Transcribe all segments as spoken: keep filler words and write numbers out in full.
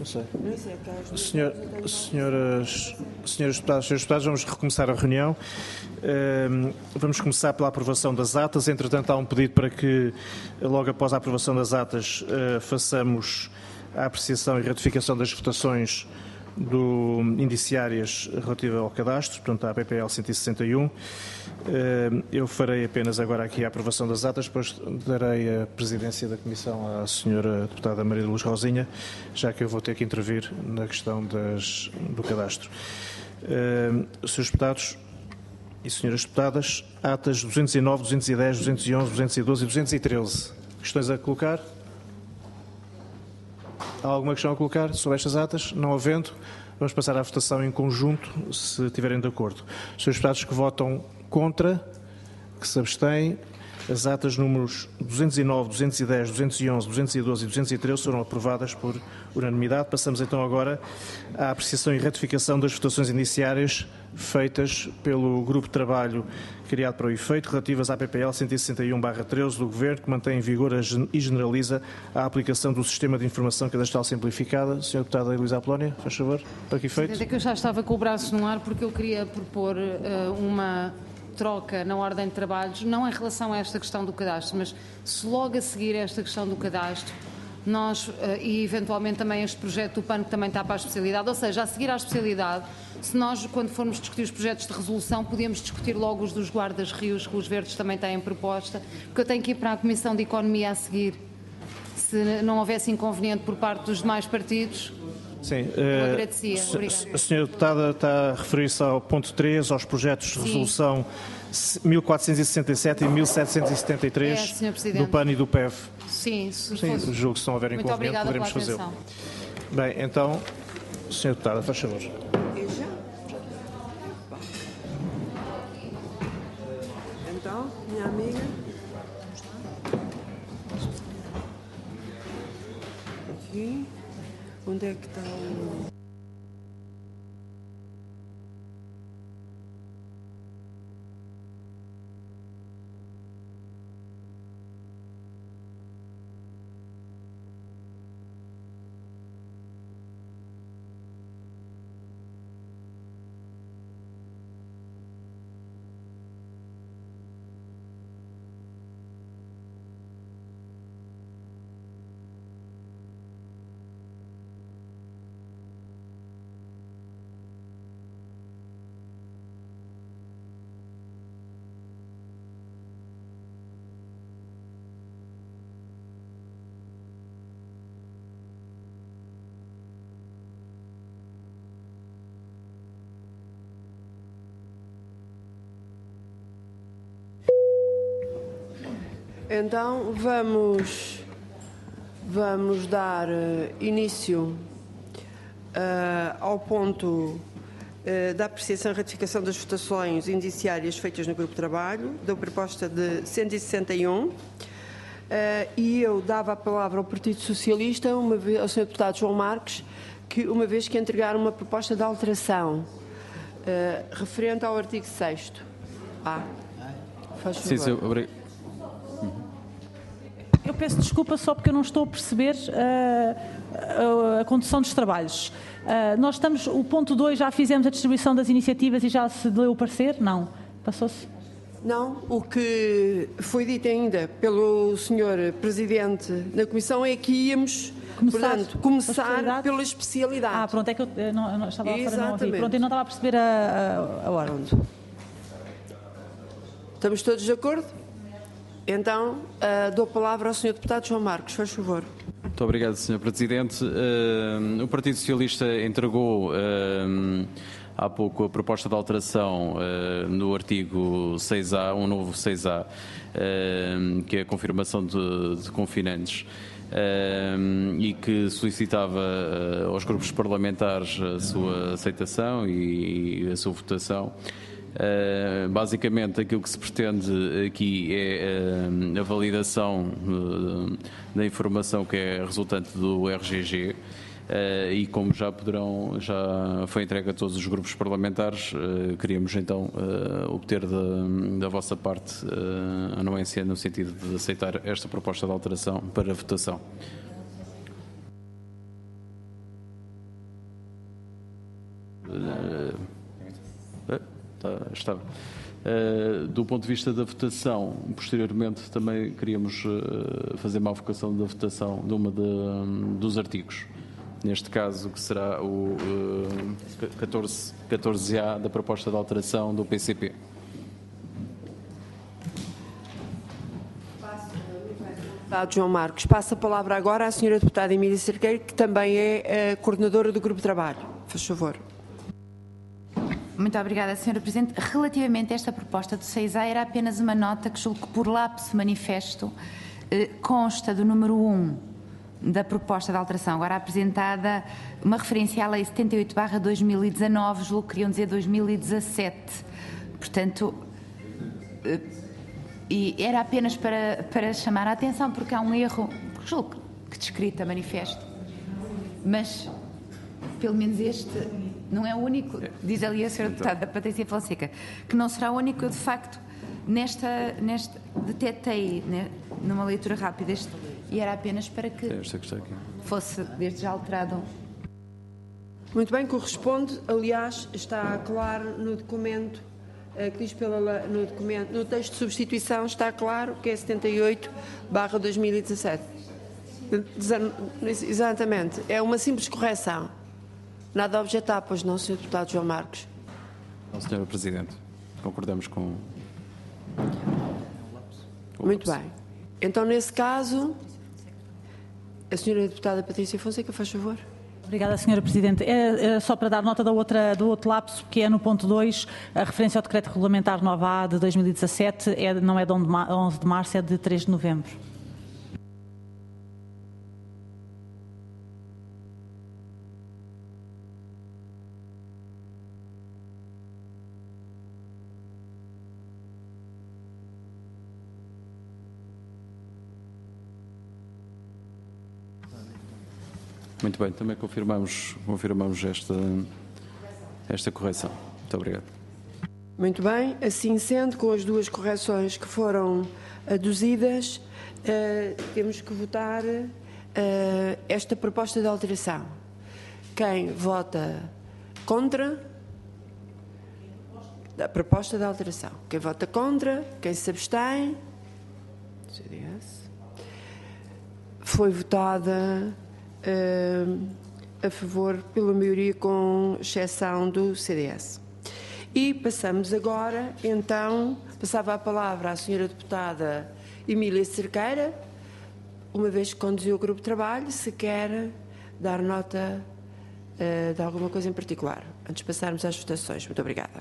Não sei. Senhor, senhoras, senhores deputados, senhores deputados, vamos recomeçar a reunião. Vamos começar pela aprovação das atas. Entretanto, há um pedido para que, logo após a aprovação das atas, façamos a apreciação e ratificação das votações do indiciárias relativa ao cadastro, portanto, à P P L cento e sessenta e um. Eu farei apenas agora aqui a aprovação das atas, depois darei a presidência da Comissão à senhora deputada Maria de Luz Rosinha, já que eu vou ter que intervir na questão das, do cadastro. Senhores deputados e senhoras deputadas, atas duzentos e nove, duzentos e dez, duzentos e onze, duzentos e doze e duzentos e treze. Questões a colocar? Há alguma questão a colocar sobre estas atas? Não havendo, vamos passar à votação em conjunto, se estiverem de acordo. Os senhores deputados que votam contra, que se abstêm, as atas números duzentos e nove, duzentos e dez, duzentos e onze, duzentos e doze e duzentos e treze foram aprovadas por unanimidade. Passamos então agora à apreciação e ratificação das votações indiciárias feitas pelo Grupo de Trabalho criado para o efeito, relativas à P P L cento e sessenta e um barra treze do Governo, que mantém em vigor e generaliza a aplicação do Sistema de Informação Cadastral Simplificada. senhora Deputada Luísa Apolónia, faz favor, para que efeito? É que eu já estava com o braço no ar porque eu queria propor uh, uma troca na ordem de trabalhos, não em relação a esta questão do cadastro, mas se logo a seguir esta questão do cadastro, nós, uh, e eventualmente também este projeto do P A N que também está para a especialidade, ou seja, a seguir à especialidade, se nós, quando formos discutir os projetos de resolução, podíamos discutir logo os dos guardas-rios, que os verdes também têm proposta, porque eu tenho que ir para a Comissão de Economia a seguir, se não houvesse inconveniente por parte dos demais partidos. Sim, eu agradecia. Obrigada. A senhora deputada está a referir-se ao ponto três, aos projetos de resolução mil quatrocentos e sessenta e sete e mil setecentos e setenta e três é, do P A N e do P E V. Sim, se Sim, fosse... julgo que se não houver Muito inconveniente poderemos fazê-lo. Bem, então, senhora deputada, faz favor. Então, minha amiga. Aqui. Onde é que está o... Então, vamos, vamos dar uh, início uh, ao ponto uh, da apreciação e ratificação das votações indiciárias feitas no Grupo de Trabalho, da proposta de cento e sessenta e um, uh, e eu dava a palavra ao Partido Socialista, uma vez, ao senhor Deputado João Marques, que uma vez que entregaram uma proposta de alteração uh, referente ao artigo sexto. Ah, faz favor. Sim, sim, obrigado. Eu peço desculpa só porque eu não estou a perceber uh, a, a condução dos trabalhos. Uh, nós estamos, o ponto dois, já fizemos a distribuição das iniciativas e já se deu o parecer? Não. Passou-se? Não. O que foi dito ainda pelo senhor Presidente da Comissão é que íamos começar, portanto, começar pela especialidade. Ah, pronto, é que eu, eu, não, eu não, estava a fora, não ouvi. Pronto, eu não estava a perceber a, a, a hora. Pronto. Estamos todos de acordo? Então, uh, dou a palavra ao senhor Deputado João Marques, faz favor. Muito obrigado, senhor Presidente. Uh, o Partido Socialista entregou uh, há pouco a proposta de alteração uh, no artigo seis A, um novo seis A, uh, que é a confirmação de, de confinantes. Uh, e que solicitava uh, aos grupos parlamentares a sua aceitação e, e a sua votação. Uh, basicamente aquilo que se pretende aqui é uh, a validação uh, da informação que é resultante do R G G uh, e como já poderão, já foi entregue a todos os grupos parlamentares, uh, queríamos então uh, obter da, da vossa parte uh, anuência no sentido de aceitar esta proposta de alteração para votação. Uh, tá, estava. Uh, do ponto de vista da votação, posteriormente também queríamos uh, fazer uma avocação da votação de uma de, um, dos artigos. Neste caso, que será o uh, catorze A da proposta de alteração do P C P. Deputado João Marcos. Passa a palavra agora à senhora deputada Emília Cerqueira, que também é a coordenadora do Grupo de Trabalho. Faz favor. Muito obrigada, senhora Presidente. Relativamente a esta proposta do seis A, era apenas uma nota que julgo que por lapso manifesto eh, consta do número um da proposta de alteração, agora apresentada, uma referência à Lei setenta e oito barra dois mil e dezanove, julgo que queriam dizer dois mil e dezassete. Portanto, eh, e era apenas para, para chamar a atenção, porque há um erro, julgo que descrita manifesto, mas pelo menos este não é o único, diz ali a senhora deputada Patrícia Fonseca, que não será o único. Eu, de facto, nesta, nesta detetei, né, numa leitura rápida, este, e era apenas para que fosse desde já alterado. Muito bem, corresponde, aliás, está claro no documento, uh, que diz pela, no, documento, no texto de substituição, está claro que é setenta e oito barra dois mil e dezassete. Exatamente, é uma simples correção. Nada a objetar, pois não, senhor Deputado João Marcos? Não, senhora Presidente. Concordamos com... com Muito bem. Então, nesse caso, a senhora Deputada Patrícia Fonseca, faz favor. Obrigada, senhora Presidente. É, é só para dar nota da outra, do outro lapso, que é no ponto dois, a referência ao Decreto Regulamentar nove A de dois mil e dezassete, é, não é de onze de março, é de três de novembro. Muito bem, também confirmamos, confirmamos esta, esta correção. Muito obrigado. Muito bem, assim sendo, com as duas correções que foram aduzidas, uh, temos que votar uh, esta proposta de alteração. Quem vota contra a proposta de alteração? Quem vota contra? Quem se abstém? C D S. Foi votada Uh, a favor pela maioria, com exceção do C D S. E passamos agora, então, passava a palavra à senhora deputada Emília Cerqueira, uma vez que conduziu o grupo de trabalho, se quer dar nota uh, de alguma coisa em particular, antes de passarmos às votações. Muito obrigada.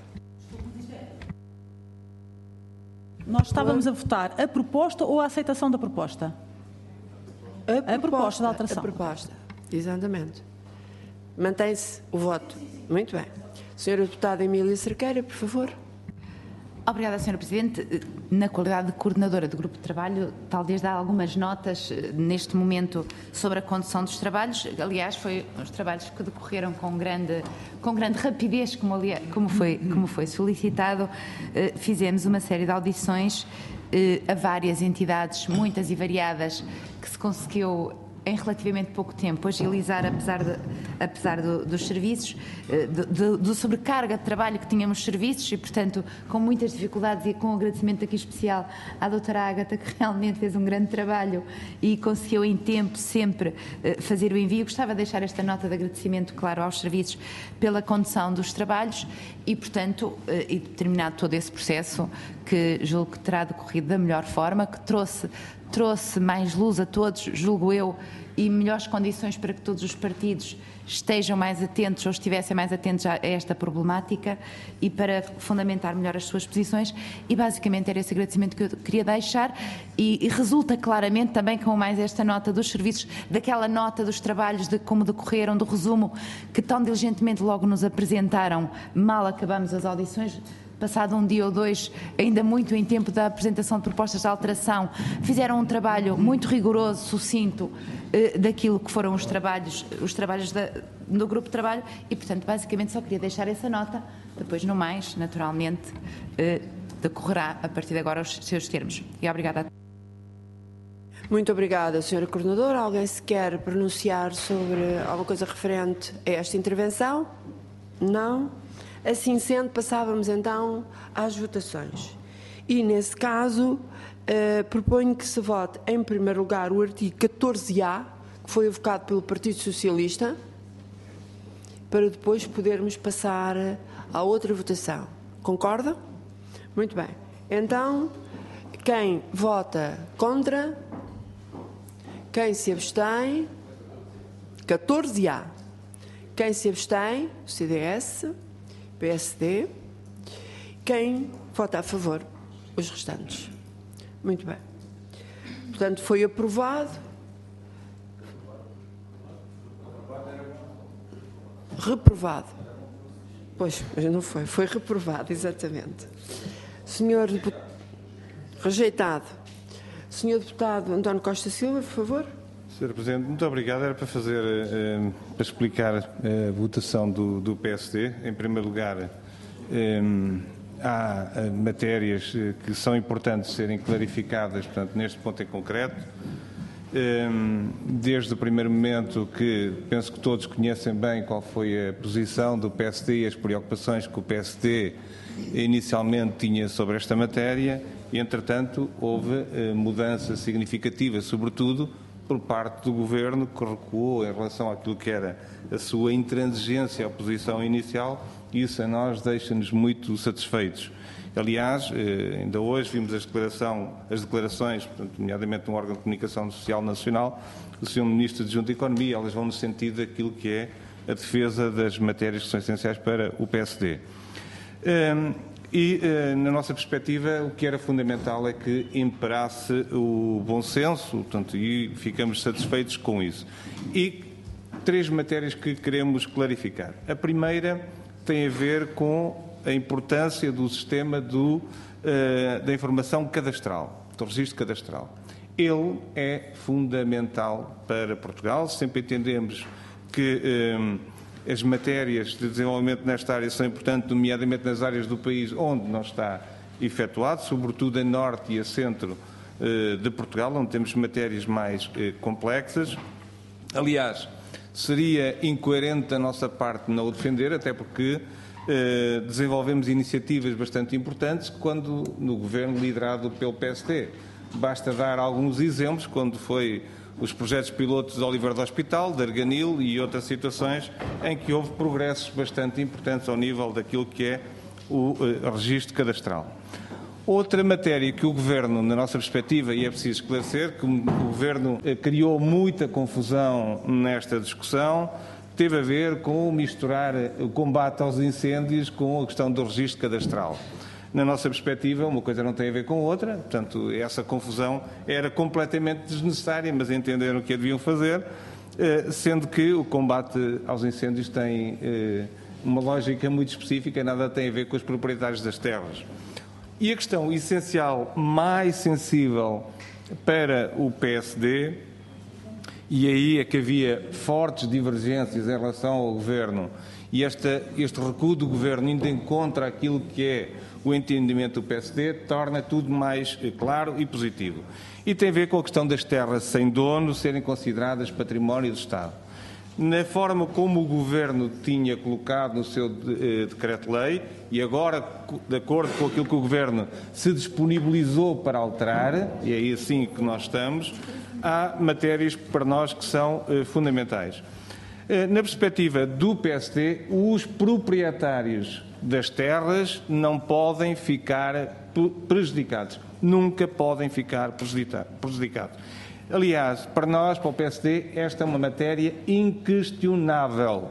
Nós estávamos a votar a proposta ou a aceitação da proposta? A proposta, a proposta de alteração. A proposta, exatamente. Mantém-se o voto. Muito bem. Senhora Deputada Emília Cerqueira, por favor. Obrigada, senhora Presidente. Na qualidade de coordenadora do Grupo de Trabalho, talvez dar algumas notas neste momento sobre a condução dos trabalhos. Aliás, foi os trabalhos que decorreram com grande, com grande rapidez, como, aliás, como, foi, como foi solicitado. Fizemos uma série de audições a várias entidades, muitas e variadas, que se conseguiu em relativamente pouco tempo agilizar, apesar, de, apesar do, dos serviços, do, do, do sobrecarga de trabalho que tínhamos os serviços e, portanto, com muitas dificuldades, e com um agradecimento aqui especial à doutora Ágata, que realmente fez um grande trabalho e conseguiu em tempo sempre fazer o envio. Gostava de deixar esta nota de agradecimento, claro, aos serviços pela condução dos trabalhos e, portanto, e terminado todo esse processo, que julgo que terá decorrido da melhor forma, que trouxe trouxe mais luz a todos, julgo eu, e melhores condições para que todos os partidos estejam mais atentos ou estivessem mais atentos a esta problemática e para fundamentar melhor as suas posições. E basicamente era esse agradecimento que eu queria deixar e, e resulta claramente também com mais esta nota dos serviços, daquela nota dos trabalhos, de como decorreram, do resumo que tão diligentemente logo nos apresentaram, mal acabamos as audições. Passado um dia ou dois, ainda muito em tempo da apresentação de propostas de alteração, fizeram um trabalho muito rigoroso, sucinto, eh, daquilo que foram os trabalhos, os trabalhos da, do grupo de trabalho e, portanto, basicamente só queria deixar essa nota, depois no mais, naturalmente, eh, decorrerá a partir de agora os seus termos. E obrigada. Muito obrigada, senhora Coordenadora. Alguém se quer pronunciar sobre alguma coisa referente a esta intervenção? Não? Assim sendo, passávamos então às votações. E, nesse caso, eh, proponho que se vote, em primeiro lugar, o artigo catorze A, que foi evocado pelo Partido Socialista, para depois podermos passar à outra votação. Concorda? Muito bem. Então, quem vota contra? Quem se abstém? catorze A. Quem se abstém? O C D S, P S D. Quem vota a favor? Os restantes. Muito bem. Portanto, foi aprovado. Reprovado. Pois, mas não foi. Foi reprovado, exatamente. Senhor deputado, rejeitado. Senhor deputado António Costa Silva, por favor. senhora Presidente, muito obrigado. Era para fazer, eh, para explicar a votação do, do P S D. Em primeiro lugar, eh, há matérias que são importantes serem clarificadas, portanto, neste ponto em concreto. Desde o primeiro momento que penso que todos conhecem bem qual foi a posição do P S D e as preocupações que o P S D inicialmente tinha sobre esta matéria e, entretanto, houve mudança significativa, sobretudo por parte do Governo, que recuou em relação àquilo que era a sua intransigência à posição inicial, e isso a nós deixa-nos muito satisfeitos. Aliás, ainda hoje vimos a declaração, as declarações, portanto, nomeadamente no órgão de comunicação social nacional, do senhor Ministro Adjunto de Economia, elas vão no sentido daquilo que é a defesa das matérias que são essenciais para o P S D. E, na nossa perspectiva, o que era fundamental é que imperasse o bom senso, portanto, e ficamos satisfeitos com isso. E três matérias que queremos clarificar. A primeira tem a ver com a importância do sistema do, uh, da informação cadastral, do registro cadastral. Ele é fundamental para Portugal. Sempre entendemos que um, as matérias de desenvolvimento nesta área são importantes, nomeadamente nas áreas do país onde não está efetuado, sobretudo a norte e a centro uh, de Portugal, onde temos matérias mais uh, complexas. Aliás, seria incoerente da nossa parte não o defender, até porque Uh, desenvolvemos iniciativas bastante importantes quando no governo liderado pelo P S D. Basta dar alguns exemplos, quando foi os projetos pilotos de Oliveira do Hospital, de Arganil e outras situações em que houve progressos bastante importantes ao nível daquilo que é o uh, registro cadastral. Outra matéria que o Governo, na nossa perspectiva, e é preciso esclarecer, que o Governo uh, criou muita confusão nesta discussão, teve a ver com misturar o combate aos incêndios com a questão do registro cadastral. Na nossa perspectiva, uma coisa não tem a ver com outra, portanto, essa confusão era completamente desnecessária, mas entenderam o que a deviam fazer, sendo que o combate aos incêndios tem uma lógica muito específica, nada tem a ver com os proprietários das terras. E a questão essencial, mais sensível para o P S D, e aí é que havia fortes divergências em relação ao Governo, e esta, este recuo do Governo indo em contra aquilo que é o entendimento do P S D, torna tudo mais claro e positivo. E tem a ver com a questão das terras sem dono serem consideradas património do Estado. Na forma como o Governo tinha colocado no seu de, eh, decreto-lei, e agora, de acordo com aquilo que o Governo se disponibilizou para alterar, e é aí assim que nós estamos, há matérias para nós que são eh, fundamentais. Eh, na perspectiva do P S D, os proprietários das terras não podem ficar prejudicados. Nunca podem ficar prejudicados. Aliás, para nós, para o P S D, esta é uma matéria inquestionável.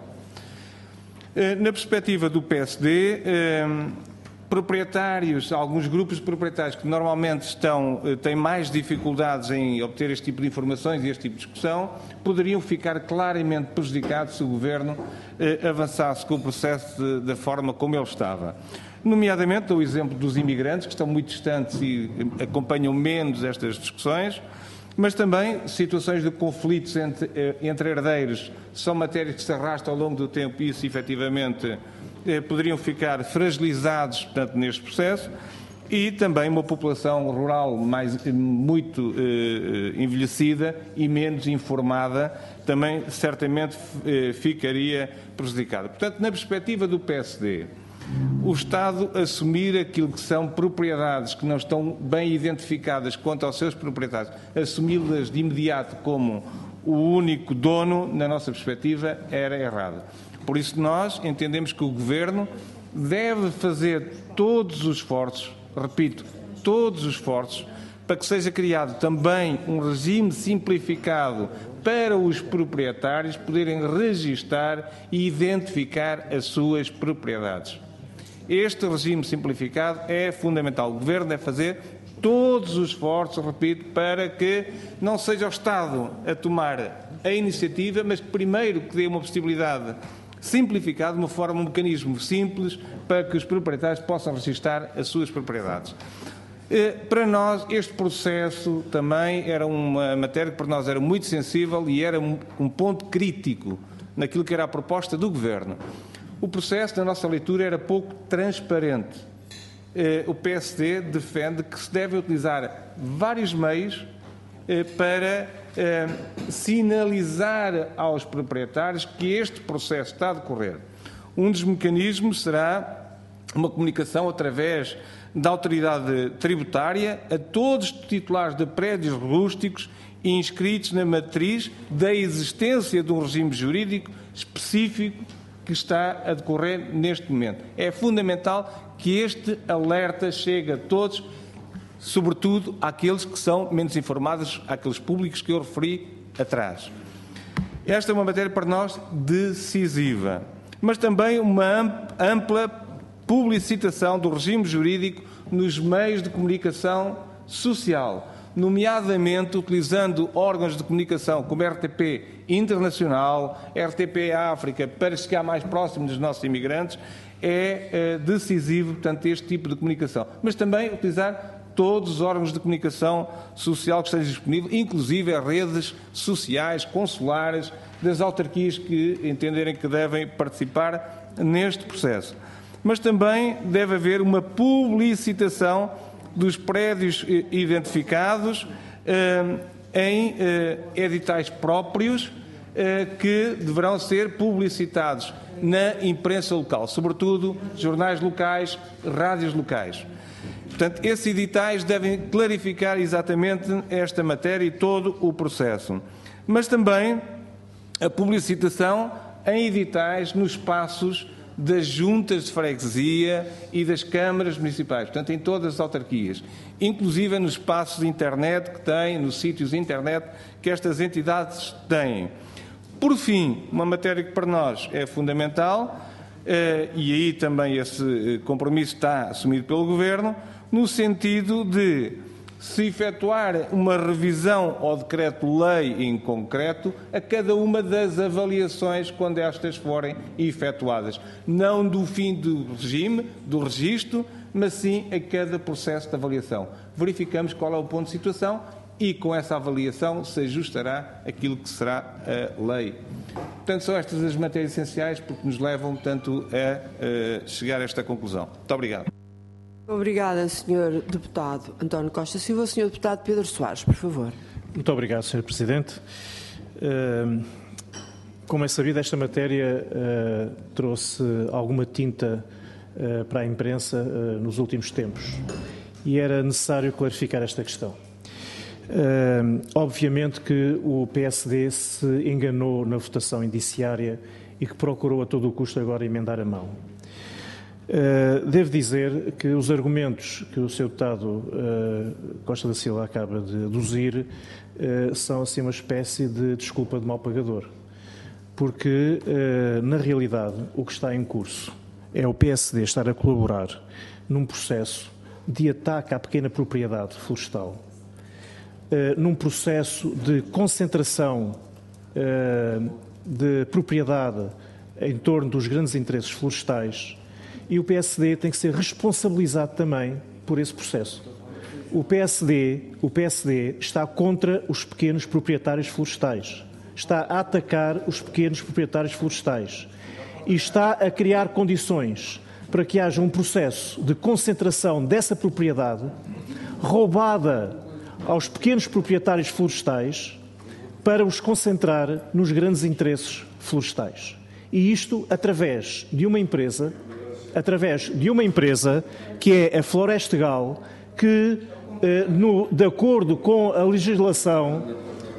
Eh, na perspectiva do P S D, eh, proprietários, alguns grupos de proprietários que normalmente estão, têm mais dificuldades em obter este tipo de informações e este tipo de discussão, poderiam ficar claramente prejudicados se o Governo eh, avançasse com o processo da forma como ele estava. Nomeadamente, o exemplo dos imigrantes, que estão muito distantes e acompanham menos estas discussões, mas também situações de conflitos entre, entre herdeiros são matérias que se arrastam ao longo do tempo e isso, efetivamente, poderiam ficar fragilizados, portanto, neste processo, e também uma população rural mais, muito eh, envelhecida e menos informada também certamente eh, ficaria prejudicada. Portanto, na perspectiva do P S D, o Estado assumir aquilo que são propriedades que não estão bem identificadas quanto aos seus proprietários, assumi-las de imediato como o único dono, na nossa perspectiva, era errado. Por isso nós entendemos que o Governo deve fazer todos os esforços, repito, todos os esforços, para que seja criado também um regime simplificado para os proprietários poderem registar e identificar as suas propriedades. Este regime simplificado é fundamental. O Governo deve fazer todos os esforços, repito, para que não seja o Estado a tomar a iniciativa, mas que primeiro que dê uma possibilidade simplificada, de uma forma, um mecanismo simples, para que os proprietários possam registrar as suas propriedades. Para nós, este processo também era uma matéria que para nós era muito sensível e era um ponto crítico naquilo que era a proposta do Governo. O processo, na nossa leitura, era pouco transparente. O P S D defende que se deve utilizar vários meios para sinalizar aos proprietários que este processo está a decorrer. Um dos mecanismos será uma comunicação através da autoridade tributária a todos os titulares de prédios rústicos inscritos na matriz da existência de um regime jurídico específico que está a decorrer neste momento. É fundamental que este alerta chegue a todos, sobretudo àqueles que são menos informados, àqueles públicos que eu referi atrás. Esta é uma matéria para nós decisiva, mas também uma ampla publicitação do regime jurídico nos meios de comunicação social, nomeadamente utilizando órgãos de comunicação como R T P Internacional, R T P África, para chegar mais próximo dos nossos imigrantes, é, é decisivo, portanto, este tipo de comunicação. Mas também utilizar todos os órgãos de comunicação social que estejam disponíveis, inclusive as redes sociais, consulares, das autarquias que entenderem que devem participar neste processo. Mas também deve haver uma publicitação dos prédios identificados eh, em eh, editais próprios eh, que deverão ser publicitados na imprensa local, sobretudo jornais locais, rádios locais. Portanto, esses editais devem clarificar exatamente esta matéria e todo o processo. Mas também a publicitação em editais nos espaços das juntas de freguesia e das câmaras municipais, portanto, em todas as autarquias, inclusive nos espaços de internet que têm, nos sítios de internet que estas entidades têm. Por fim, uma matéria que para nós é fundamental, e aí também esse compromisso está assumido pelo Governo, no sentido de se efetuar uma revisão ao decreto-lei em concreto a cada uma das avaliações quando estas forem efetuadas. Não do fim do regime, do registro, mas sim a cada processo de avaliação. Verificamos qual é o ponto de situação e com essa avaliação se ajustará aquilo que será a lei. Portanto, são estas as matérias essenciais porque nos levam, portanto, a, a chegar a esta conclusão. Muito obrigado. Obrigada, senhor Deputado António Costa Silva. senhor Deputado Pedro Soares, por favor. Muito obrigado, senhor Presidente. Como é sabido, esta matéria trouxe alguma tinta para a imprensa nos últimos tempos e era necessário clarificar esta questão. Obviamente que o P S D se enganou na votação indiciária e que procurou a todo o custo agora emendar a mão. Uh, devo dizer que os argumentos que o senhor Deputado uh, Costa da Silva acaba de aduzir uh, são assim uma espécie de desculpa de mau pagador, porque uh, na realidade o que está em curso é o P S D estar a colaborar num processo de ataque à pequena propriedade florestal, uh, num processo de concentração uh, de propriedade em torno dos grandes interesses florestais. E o P S D tem que ser responsabilizado também por esse processo. O P S D, o P S D está contra os pequenos proprietários florestais, está a atacar os pequenos proprietários florestais e está a criar condições para que haja um processo de concentração dessa propriedade roubada aos pequenos proprietários florestais para os concentrar nos grandes interesses florestais. E isto através de uma empresa, através de uma empresa que é a Florestegal, que, eh, no, de acordo com a legislação,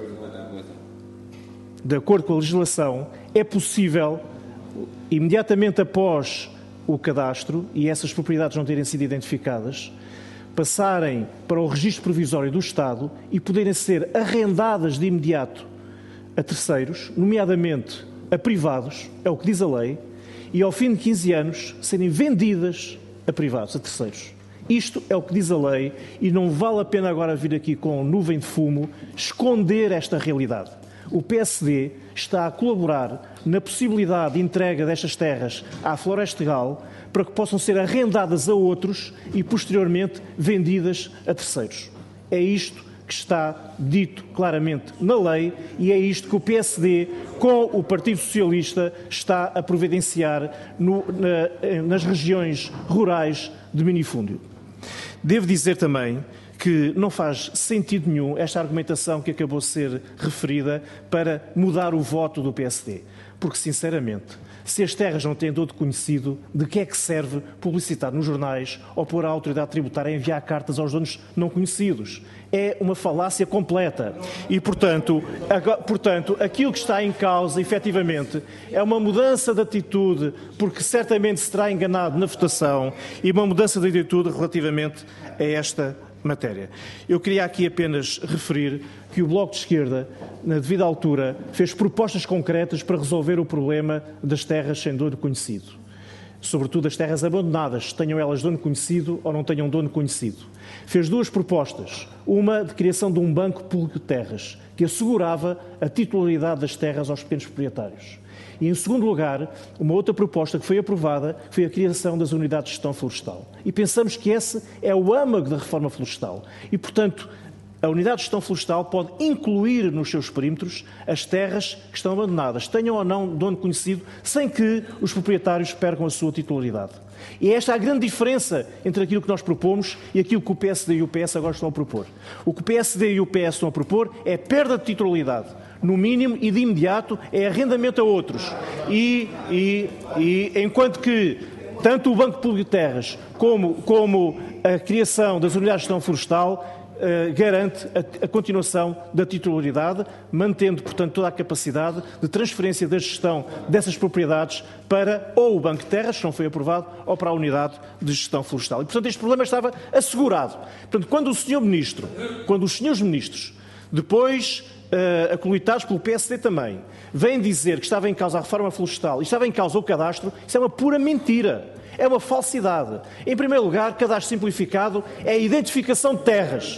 de acordo com a legislação, é possível, imediatamente após o cadastro e essas propriedades não terem sido identificadas, passarem para o registro provisório do Estado e poderem ser arrendadas de imediato a terceiros, nomeadamente a privados, é o que diz a lei, e ao fim de quinze anos serem vendidas a privados, a terceiros. Isto é o que diz a lei e não vale a pena agora vir aqui com nuvem de fumo esconder esta realidade. O P S D está a colaborar na possibilidade de entrega destas terras à Florestegal para que possam ser arrendadas a outros e, posteriormente, vendidas a terceiros. É isto que está dito claramente na lei e é isto que o P S D, com o Partido Socialista, está a providenciar no, na, nas regiões rurais de minifúndio. Devo dizer também que não faz sentido nenhum esta argumentação que acabou de ser referida para mudar o voto do P S D. Porque, sinceramente, se as terras não têm dono conhecido, de que é que serve publicitar nos jornais ou pôr a autoridade tributária a enviar cartas aos donos não conhecidos? É uma falácia completa. E, portanto, agora, portanto, aquilo que está em causa, efetivamente, é uma mudança de atitude, porque certamente se terá enganado na votação, e uma mudança de atitude relativamente a esta matéria. Eu queria aqui apenas referir que o Bloco de Esquerda, na devida altura, fez propostas concretas para resolver o problema das terras sem dono conhecido. Sobretudo as terras abandonadas, tenham elas dono conhecido ou não tenham dono conhecido. Fez duas propostas. Uma de criação de um banco público de terras, que assegurava a titularidade das terras aos pequenos proprietários. E, em segundo lugar, uma outra proposta que foi aprovada foi a criação das unidades de gestão florestal. E pensamos que esse é o âmago da reforma florestal. E, portanto, a unidade de gestão florestal pode incluir nos seus perímetros as terras que estão abandonadas, tenham ou não dono conhecido, sem que os proprietários percam a sua titularidade. E esta é a grande diferença entre aquilo que nós propomos e aquilo que o P S D e o P S agora estão a propor. O que o P S D e o P S estão a propor é perda de titularidade. No mínimo e de imediato é arrendamento a outros. E, e, e enquanto que tanto o Banco Público de Terras como, como a criação das unidades de gestão florestal Uh, garante a, a continuação da titularidade, mantendo, portanto, toda a capacidade de transferência da gestão dessas propriedades para ou o Banco de Terras, que não foi aprovado, ou para a unidade de gestão florestal. E, portanto, este problema estava assegurado. Portanto, quando o senhor Ministro, quando os senhores Ministros, depois uh, acolitados pelo P S D também, vêm dizer que estava em causa a reforma florestal e estava em causa o cadastro, isso é uma pura mentira. É uma falsidade. Em primeiro lugar, cadastro simplificado é a identificação de terras.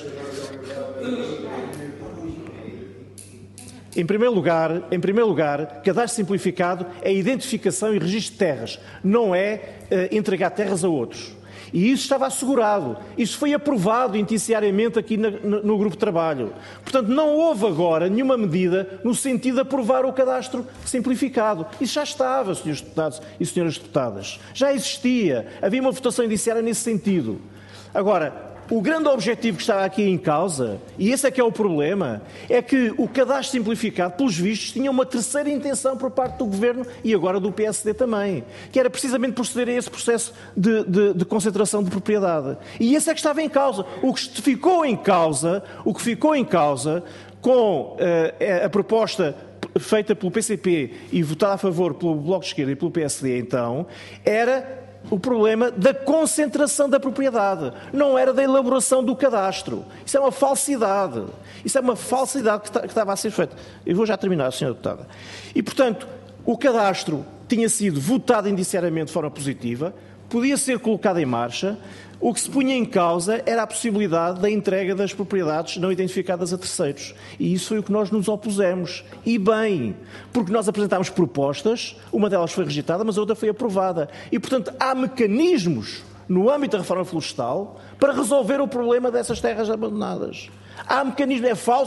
Em primeiro lugar, em primeiro lugar, cadastro simplificado é a identificação e registro de terras. Não é uh, entregar terras a outros. E isso estava assegurado. Isso foi aprovado indiciariamente aqui na, no, no grupo de trabalho. Portanto, não houve agora nenhuma medida no sentido de aprovar o cadastro simplificado. Isso já estava, senhores deputados e senhoras deputadas. Já existia. Havia uma votação indiciária nesse sentido. Agora, o grande objetivo que estava aqui em causa, e esse é que é o problema, é que o cadastro simplificado, pelos vistos, tinha uma terceira intenção por parte do Governo e agora do P S D também, que era precisamente proceder a esse processo de, de, de concentração de propriedade. E esse é que estava em causa. O que ficou em causa, o que ficou em causa com uh, a proposta feita pelo P C P e votada a favor pelo Bloco de Esquerda e pelo P S D, então, era o problema da concentração da propriedade, não era da elaboração do cadastro. Isso é uma falsidade. Isso é uma falsidade que, que estava a ser feita. Eu vou já terminar, senhora Deputada. E, portanto, o cadastro tinha sido votado indiciariamente de forma positiva, podia ser colocado em marcha. O que se punha em causa era a possibilidade da entrega das propriedades não identificadas a terceiros. E isso foi o que nós nos opusemos. E bem, porque nós apresentámos propostas, uma delas foi rejeitada, mas a outra foi aprovada. E, portanto, há mecanismos no âmbito da reforma florestal para resolver o problema dessas terras abandonadas. Há mecanismos, é falso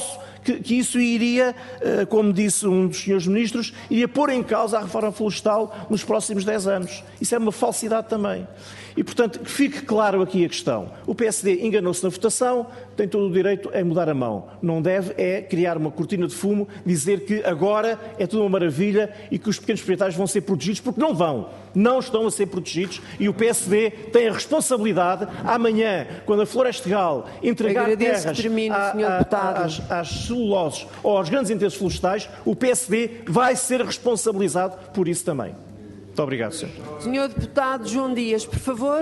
que, que isso iria, como disse um dos senhores ministros, iria pôr em causa a reforma florestal nos próximos dez anos. Isso é uma falsidade também. E, portanto, que fique claro aqui a questão. O P S D enganou-se na votação, tem todo o direito a mudar a mão. Não deve é criar uma cortina de fumo, dizer que agora é tudo uma maravilha e que os pequenos proprietários vão ser protegidos, porque não vão. Não estão a ser protegidos e o P S D tem a responsabilidade, amanhã, quando a Florestal entregar Agradeço terras termine, a, a, a, às, às celuloses ou aos grandes interesses florestais, o P S D vai ser responsabilizado por isso também. Muito obrigado, senhor. Senhor Deputado João Dias, por favor.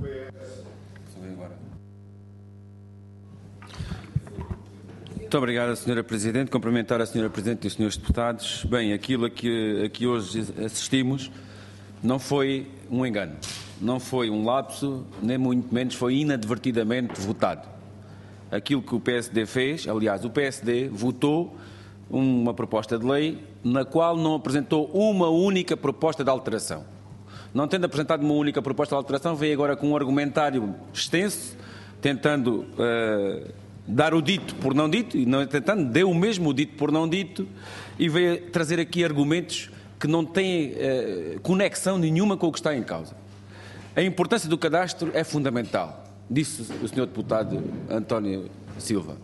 Muito obrigado, senhora Presidente. Cumprimentar a senhora Presidente e os senhores deputados. Bem, aquilo a que, a que hoje assistimos não foi um engano, não foi um lapso, nem muito menos foi inadvertidamente votado. Aquilo que o P S D fez, aliás, o P S D votou uma proposta de lei na qual não apresentou uma única proposta de alteração. Não tendo apresentado uma única proposta de alteração, veio agora com um argumentário extenso, tentando uh, dar o dito por não dito, e não tentando, deu o mesmo o dito por não dito, e veio trazer aqui argumentos que não têm uh, conexão nenhuma com o que está em causa. A importância do cadastro é fundamental, disse o senhor deputado António Silva.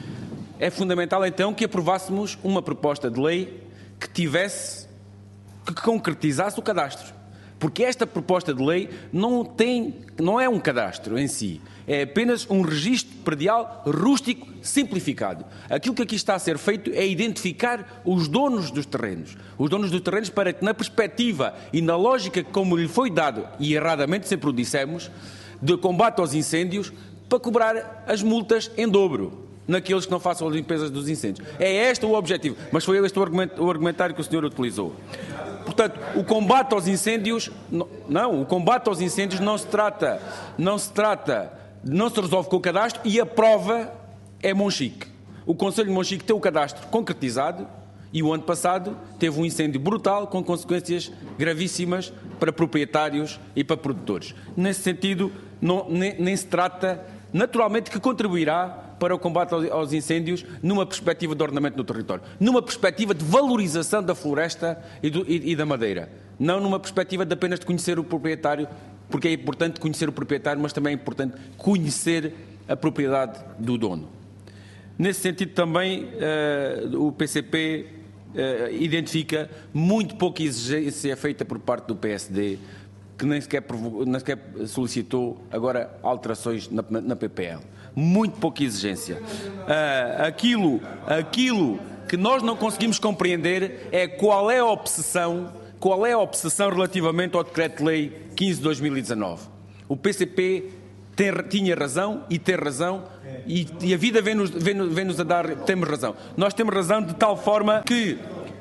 É fundamental, então, que aprovássemos uma proposta de lei que tivesse, que concretizasse o cadastro. Porque esta proposta de lei não tem, não é um cadastro em si, é apenas um registro predial rústico simplificado. Aquilo que aqui está a ser feito é identificar os donos dos terrenos. Os donos dos terrenos para que, na perspectiva e na lógica como lhe foi dado, e erradamente sempre o dissemos, de combate aos incêndios, para cobrar as multas em dobro naqueles que não façam as limpezas dos incêndios. É este o objetivo, mas foi este o argumentário que o senhor utilizou. Portanto, o combate aos incêndios, não, o combate aos incêndios não se trata, não se trata, não se resolve com o cadastro, e a prova é Monchique. O Conselho de Monchique tem o cadastro concretizado e o ano passado teve um incêndio brutal com consequências gravíssimas para proprietários e para produtores. Nesse sentido, não, nem, nem se trata, naturalmente, que contribuirá para o combate aos incêndios numa perspectiva de ordenamento no território, numa perspectiva de valorização da floresta e, do, e, e da madeira, não numa perspectiva de apenas de conhecer o proprietário, porque é importante conhecer o proprietário, mas também é importante conhecer a propriedade do dono. Nesse sentido também uh, o P C P uh, identifica muito pouca exigência feita por parte do P S D, que nem sequer, nem sequer solicitou agora alterações na, na P P L. Muito pouca exigência. Uh, aquilo, aquilo que nós não conseguimos compreender é qual é a obsessão, qual é a obsessão relativamente ao Decreto-Lei quinze de dois mil e dezanove. O P C P tem, tinha razão e tem razão, e, e a vida vem-nos, vem-nos, vem-nos a dar, temos razão. Nós temos razão de tal forma que,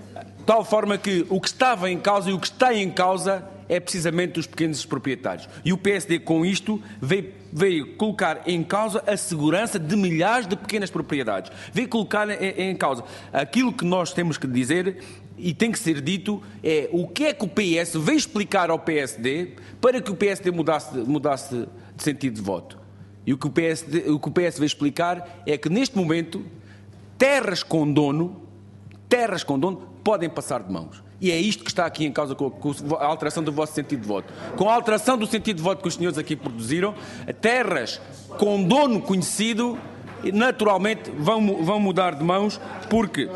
tal forma que o que estava em causa e o que está em causa é precisamente os pequenos proprietários. E o P S D, com isto, veio, veio colocar em causa a segurança de milhares de pequenas propriedades. Veio colocar em, em causa aquilo que nós temos que dizer, e tem que ser dito, é o que é que o P S veio explicar ao P S D para que o P S D mudasse, mudasse de sentido de voto. E o que o P S D, o que o P S veio explicar é que, neste momento, terras com dono, terras com dono, podem passar de mãos. E é isto que está aqui em causa com a alteração do vosso sentido de voto. Com a alteração do sentido de voto que os senhores aqui produziram, terras com dono conhecido, naturalmente, vão, vão mudar de mãos, porque,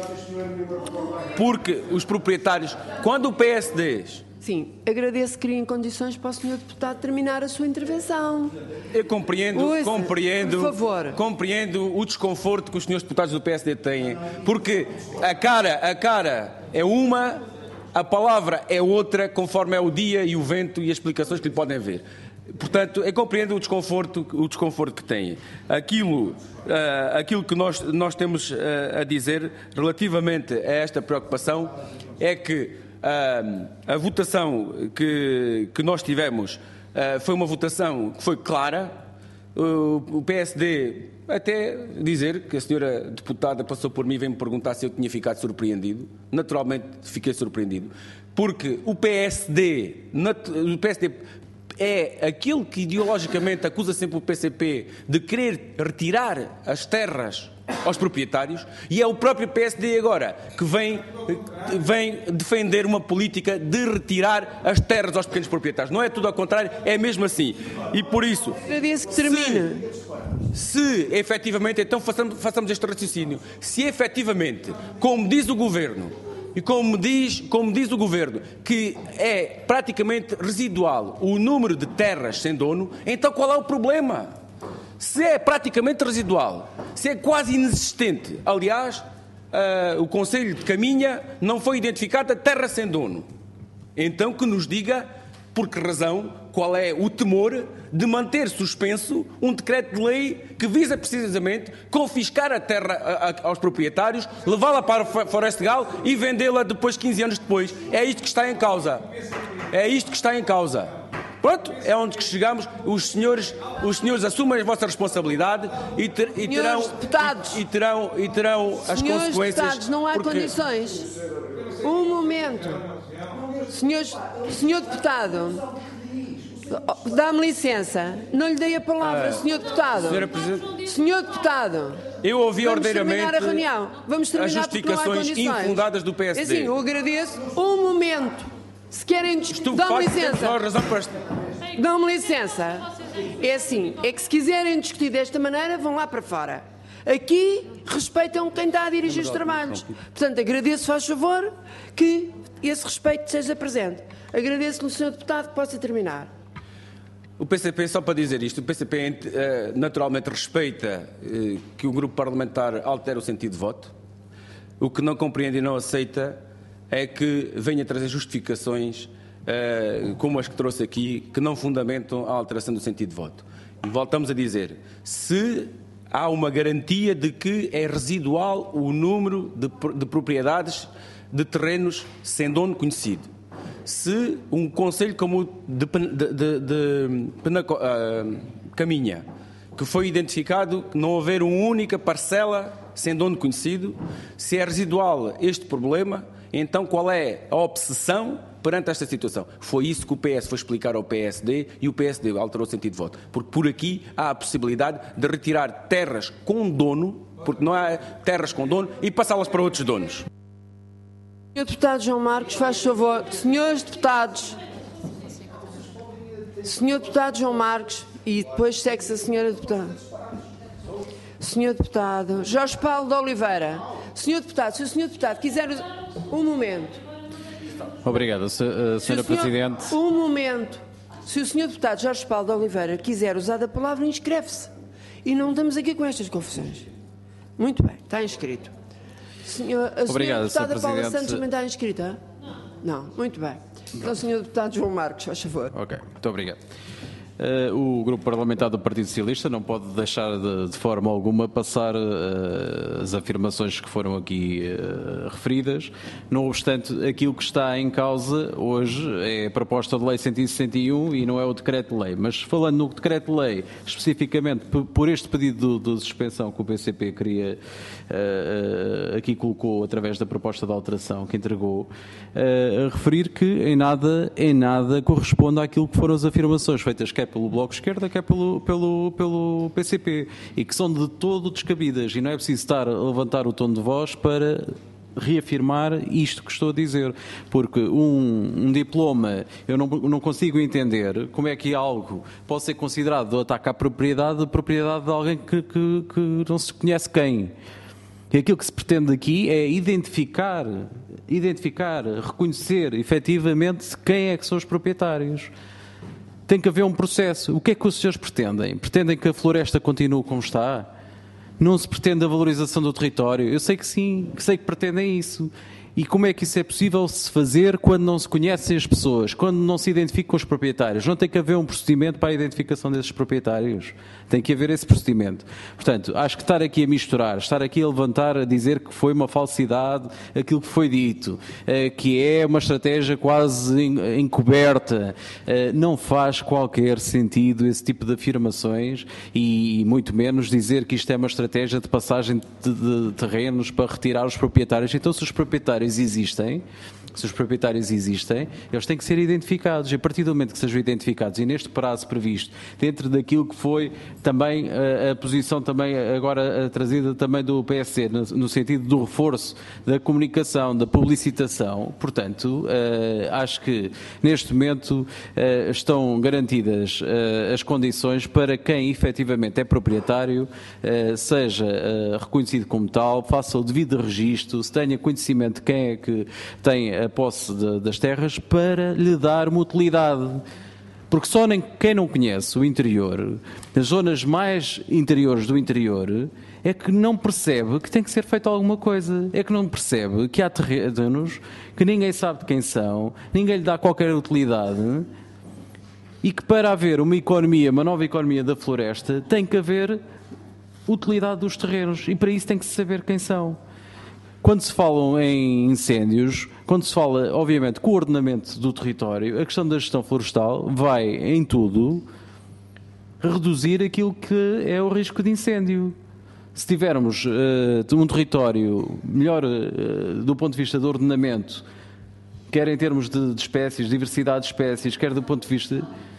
porque os proprietários, quando o P S D... Sim, agradeço que criem condições para o senhor Deputado terminar a sua intervenção. Eu compreendo, Ouça, compreendo, por favor. compreendo o desconforto que os senhores deputados do P S D têm, porque a cara, a cara é uma... A palavra é outra, conforme é o dia e o vento e as explicações que lhe podem haver. Portanto, eu compreendo o desconforto, o desconforto que têm. Aquilo, uh, aquilo que nós, nós temos uh, a dizer relativamente a esta preocupação é que uh, a votação que, que nós tivemos uh, foi uma votação que foi clara. Uh, o P S D, até dizer que a senhora deputada passou por mim e veio-me perguntar se eu tinha ficado surpreendido. Naturalmente fiquei surpreendido, porque o P S D, o P S D é aquilo que ideologicamente acusa sempre o P C P de querer retirar as terras aos proprietários, e é o próprio P S D agora que vem, vem defender uma política de retirar as terras aos pequenos proprietários. Não é tudo ao contrário, é mesmo assim. E por isso, agradeço que termine. Se, se efetivamente, então façamos, façamos este raciocínio, se efetivamente, como diz o Governo, e como diz, como diz o Governo, que é praticamente residual o número de terras sem dono, então qual é o problema? Se é praticamente residual, se é quase inexistente, aliás, uh, o Conselho de Caminha não foi identificada terra sem dono, então que nos diga por que razão, qual é o temor de manter suspenso um decreto de lei que visa precisamente confiscar a terra a, a, aos proprietários, levá-la para a Floresta Legal e vendê-la depois, quinze anos depois. É isto que está em causa. É isto que está em causa. Pronto, é onde que chegamos. Os senhores, os senhores assumem a vossa responsabilidade e, ter, e terão, deputados, e, e terão, e terão as senhores consequências. Deputados, não há porque... condições. Um momento. Senhores, senhor deputado, dá-me licença. Não lhe dei a palavra, ah, senhor deputado. Senhor deputado. Eu ouvi Vamos ordeiramente terminar a reunião. Vamos terminar as justificações infundadas do P S D. Assim, eu agradeço. Um momento. Se querem discutir, dá-me licença. Dá-me licença. É assim, é que se quiserem discutir desta maneira, vão lá para fora. Aqui respeitam quem está a dirigir os trabalhos. Portanto, agradeço, faz favor, que esse respeito seja presente. Agradeço-lhe, senhor deputado, que possa terminar. O P C P, só para dizer isto, o P C P naturalmente respeita que o grupo parlamentar altere o sentido de voto. O que não compreende e não aceita é que venha trazer justificações como as que trouxe aqui, que não fundamentam a alteração do sentido de voto. E voltamos a dizer, se há uma garantia de que é residual o número de, de propriedades de terrenos sem dono conhecido, se um concelho como o de, de, de, de Penaco, uh, Caminha, que foi identificado não houver uma única parcela sem dono conhecido, se é residual este problema, então qual é a obsessão perante esta situação? Foi isso que o P S foi explicar ao P S D e o P S D alterou o sentido de voto. Porque por aqui há a possibilidade de retirar terras com dono, porque não há terras com dono, e passá-las para outros donos. Senhor Deputado João Marcos, faz favor. Senhores Deputados. Senhor Deputado João Marcos, e depois segue-se a Senhora Deputada. Senhor Deputado Jorge Paulo de Oliveira. Senhor Deputado, se o Senhor Deputado quiser... Um momento. Obrigado, Senhora senhor, Presidente. Um momento. Se o senhor Deputado Jorge Paulo de Oliveira quiser usar a palavra, inscreve-se. E não estamos aqui com estas confusões. Muito bem, está inscrito. Senhor, a Obrigado, senhora Deputada Paula Presidente. Santos também está inscrita? Não, muito bem. Então, o senhor Deputado João Marcos, faz favor. Ok, muito obrigado. Uh, o Grupo Parlamentar do Partido Socialista não pode deixar de, de forma alguma passar uh, as afirmações que foram aqui uh, referidas. Não obstante, aquilo que está em causa hoje é a proposta de lei cento e sessenta e um e não é o decreto de lei. Mas falando no decreto de lei, especificamente por este pedido de, de suspensão que o P C P queria, uh, uh, aqui colocou através da proposta de alteração que entregou, uh, a referir que em nada, em nada corresponde àquilo que foram as afirmações feitas quer pelo Bloco de Esquerda, quer pelo, pelo, pelo P C P, e que são de todo descabidas, e não é preciso estar a levantar o tom de voz para reafirmar isto que estou a dizer, porque um, um diploma, eu não, não consigo entender como é que algo pode ser considerado ataque à propriedade, propriedade de alguém que, que, que não se conhece quem. E aquilo que se pretende aqui é identificar, identificar, reconhecer efetivamente quem é que são os proprietários. Tem que haver um processo. O que é que os senhores pretendem? Pretendem que a floresta continue como está? Não se pretende a valorização do território? Eu sei que sim, sei que pretendem isso. E como é que isso é possível se fazer quando não se conhecem as pessoas, quando não se identificam os proprietários? Não tem que haver um procedimento para a identificação desses proprietários? Tem que haver esse procedimento. Portanto, acho que estar aqui a misturar, estar aqui a levantar, a dizer que foi uma falsidade aquilo que foi dito, que é uma estratégia quase encoberta, não faz qualquer sentido esse tipo de afirmações e muito menos dizer que isto é uma estratégia de passagem de, de terrenos para retirar os proprietários. Então, se os proprietários existem, Se os proprietários existem, eles têm que ser identificados. E a partir do momento que sejam identificados, e neste prazo previsto, dentro daquilo que foi também a, a posição também agora trazida também do P S C, no, no sentido do reforço da comunicação, da publicitação, portanto, uh, acho que neste momento uh, estão garantidas uh, as condições para quem efetivamente é proprietário, uh, seja uh, reconhecido como tal, faça o devido registro, se tenha conhecimento de quem é que tem a posse de, das terras, para lhe dar uma utilidade. Porque só nem, quem não conhece o interior, as zonas mais interiores do interior, é que não percebe que tem que ser feito alguma coisa. É que não percebe que há terrenos que ninguém sabe de quem são, ninguém lhe dá qualquer utilidade, e que para haver uma economia, uma nova economia da floresta, tem que haver utilidade dos terrenos, e para isso tem que se saber quem são. Quando se falam em incêndios, quando se fala, obviamente, com o ordenamento do território, a questão da gestão florestal vai, em tudo, reduzir aquilo que é o risco de incêndio. Se tivermos uh, um território melhor uh, do ponto de vista do ordenamento, quer em termos de, de espécies, diversidade de espécies, quer do ponto de vista,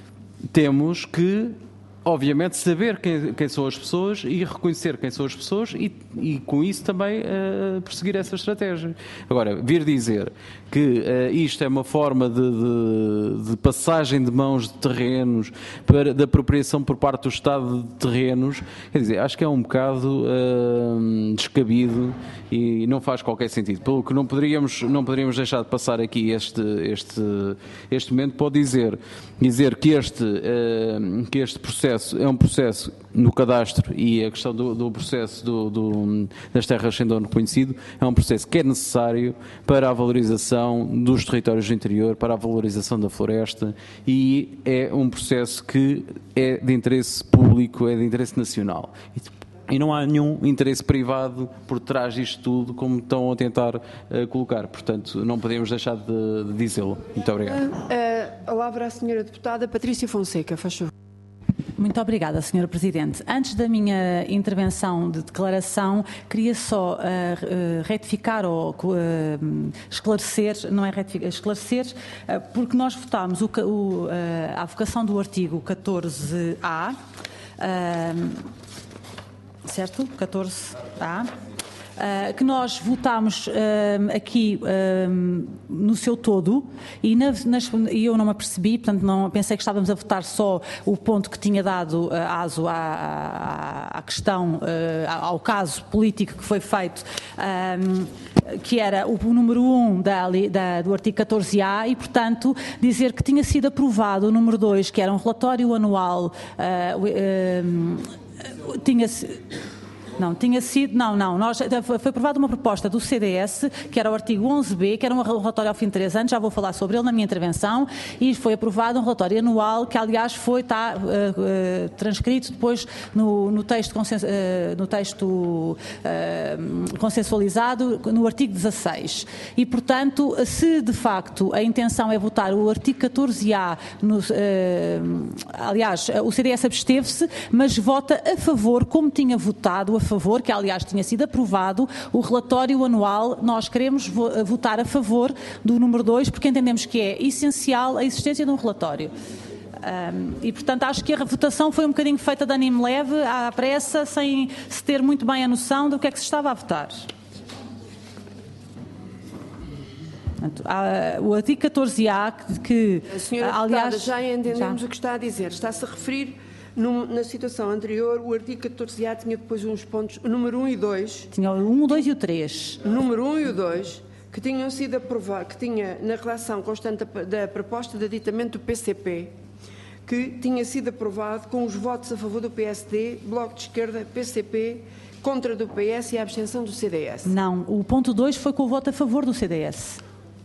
temos que, obviamente, saber quem, quem são as pessoas e reconhecer quem são as pessoas e, e com isso também uh, perseguir essa estratégia. Agora, vir dizer que uh, isto é uma forma de, de, de passagem de mãos de terrenos, para, de apropriação por parte do Estado de terrenos, quer dizer, acho que é um bocado uh, descabido e não faz qualquer sentido. Pelo que não poderíamos, não poderíamos deixar de passar aqui este, este, este momento, pode dizer, dizer que este, uh, que este processo é um processo no cadastro, e a questão do, do processo do, do, das terras sem dono reconhecido é um processo que é necessário para a valorização dos territórios do interior, para a valorização da floresta, e é um processo que é de interesse público, é de interesse nacional. E não há nenhum interesse privado por trás disto tudo, como estão a tentar uh, colocar. Portanto, não podemos deixar de, de dizê-lo. Muito obrigado. Uh, uh, a palavra à senhora deputada Patrícia Fonseca, faz favor. Muito obrigada, senhora Presidente. Antes da minha intervenção de declaração, queria só uh, uh, retificar ou uh, esclarecer, não é retificar, esclarecer, uh, porque nós votámos o, o, uh, a avocação do artigo catorze A, uh, certo? catorze A. Uh, que nós votámos uh, aqui uh, no seu todo e, na, nas, e eu não me apercebi, portanto não, pensei que estávamos a votar só o ponto que tinha dado uh, aso à, à, à questão, uh, ao caso político que foi feito, uh, que era o, o número um da, da, do artigo catorze A, e portanto dizer que tinha sido aprovado o número dois, que era um relatório anual, uh, uh, tinha-se... Não, tinha sido, não, não, nós, foi aprovada uma proposta do C D S, que era o artigo onze B, que era um relatório ao fim de três anos, já vou falar sobre ele na minha intervenção, e foi aprovado um relatório anual, que aliás foi, está uh, uh, transcrito depois no, no texto, consens, uh, no texto uh, consensualizado, no artigo dezasseis. E, portanto, se de facto a intenção é votar o artigo catorze A, no, uh, aliás, o C D S absteve-se, mas vota a favor, como tinha votado a favor, que aliás tinha sido aprovado, o relatório anual. Nós queremos votar a favor do número dois, porque entendemos que é essencial a existência de um relatório. Um, e, portanto, acho que a votação foi um bocadinho feita de ânimo leve, à pressa, sem se ter muito bem a noção do que é que se estava a votar. Portanto, há, o artigo catorze A, que, que a senhora aliás, deputada, já entendemos já. o que está a dizer. Está-se a referir No, na situação anterior, o artigo catorze A tinha depois uns pontos, o número um e dois. Tinha o um, o dois e o três. O número um e o dois, que tinham sido aprovados, que tinha na relação constante da proposta de aditamento do P C P, que tinha sido aprovado com os votos a favor do P S D, Bloco de Esquerda, P C P, contra do P S e a abstenção do C D S. Não, o ponto dois foi com o voto a favor do C D S.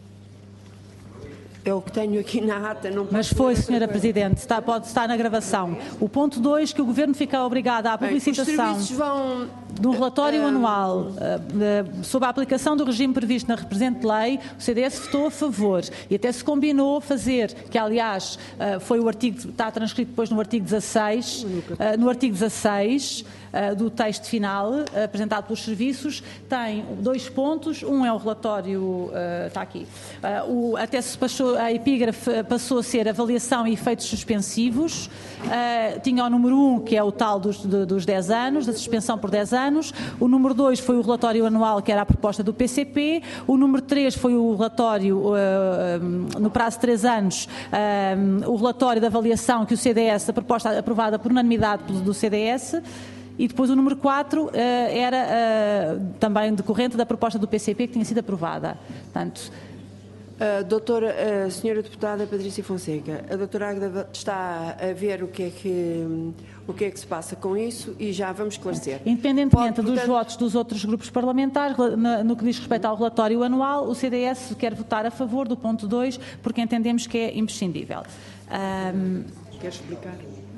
É o que tenho aqui na ata. Não Mas foi, senhora Presidente, está, pode estar na gravação. O ponto dois, que o Governo fica obrigado à publicitação. Bem, os serviços vão, de um relatório anual uh, sobre a aplicação do regime previsto na represente lei, o C D S votou a favor e até se combinou fazer, que aliás uh, foi o artigo, está transcrito depois no artigo dezasseis, uh, no artigo dezasseis uh, do texto final uh, apresentado pelos serviços, tem dois pontos, um é o relatório, uh, está aqui, uh, o, até se passou, a epígrafe passou a ser avaliação e efeitos suspensivos, uh, tinha o número um, que é o tal dos, de, dos dez anos, da suspensão por dez anos, o número dois foi o relatório anual, que era a proposta do P C P, o número três foi o relatório, uh, no prazo de três anos, uh, o relatório de avaliação que o C D S, a proposta aprovada por unanimidade do C D S, e depois o número quatro uh, era uh, também decorrente da proposta do P C P que tinha sido aprovada. Portanto, Uh, doutora, uh, senhora deputada Patrícia Fonseca, a doutora Águeda está a ver o que é que o que é que se passa com isso e já vamos esclarecer. Independentemente Pode, portanto... dos votos dos outros grupos parlamentares, no, no que diz respeito ao relatório anual, o C D S quer votar a favor do ponto dois, porque entendemos que é imprescindível. Um... Quer explicar?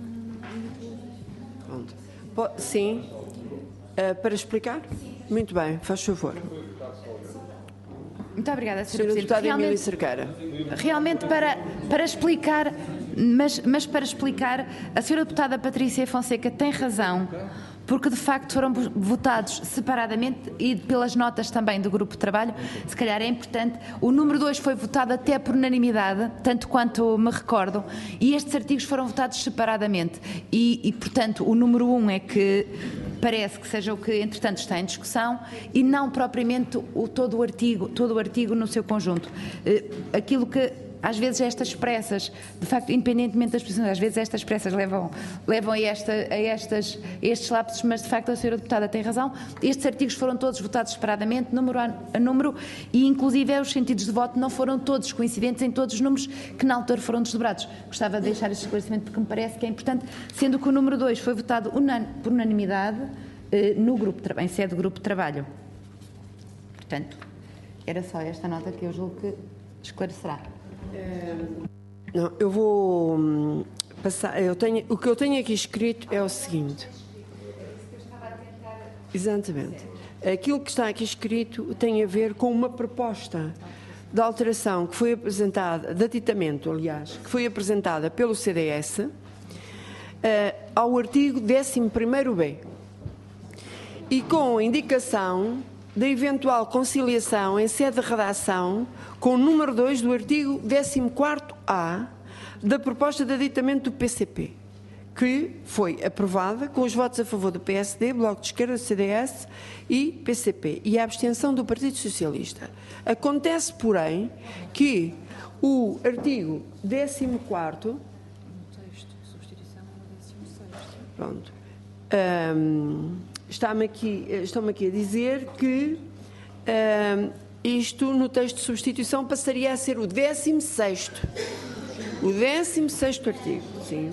Pronto. Pode, sim. Uh, para explicar? Muito bem, faz favor. Muito obrigada, senhora Deputada Emília Cerqueira. Realmente para, para explicar, mas, mas para explicar, a senhora Deputada Patrícia Fonseca tem razão, porque de facto foram votados separadamente e pelas notas também do Grupo de Trabalho, se calhar é importante. O número dois foi votado até por unanimidade, tanto quanto me recordo, e estes artigos foram votados separadamente. E, e portanto, o número um é que parece que seja o que, entretanto, está em discussão e não propriamente o, todo, o artigo, todo o artigo no seu conjunto. Aquilo que, às vezes, estas pressas, de facto, independentemente das posições, às vezes estas pressas levam, levam a, esta, a, estas, a estes lapsos, mas, de facto, a senhora deputada tem razão. Estes artigos foram todos votados separadamente, número a, a número, e, inclusive, os sentidos de voto não foram todos coincidentes em todos os números que, na altura, foram desdobrados. Gostava de deixar este esclarecimento porque me parece que é importante, sendo que o número dois foi votado unan, por unanimidade eh, no grupo, em sede do Grupo de Trabalho. Portanto, era só esta nota que eu julgo que esclarecerá. Não, eu vou hum, passar. Eu tenho, o que eu tenho aqui escrito é o seguinte. Exatamente. Aquilo que está aqui escrito tem a ver com uma proposta de alteração que foi apresentada, de aditamento, aliás, que foi apresentada pelo C D S uh, ao artigo décimo primeiro B. E com a indicação da eventual conciliação em sede de redação com o número dois do artigo décimo quarto A da proposta de aditamento do P C P, que foi aprovada com os votos a favor do P S D, Bloco de Esquerda, C D S e P C P, e a abstenção do Partido Socialista. Acontece, porém, que o artigo décimo quarto... Pronto. Um, Está-me aqui, estão-me aqui a dizer que uh, isto no texto de substituição passaria a ser o décimo sexto. O décimo sexto artigo, sim.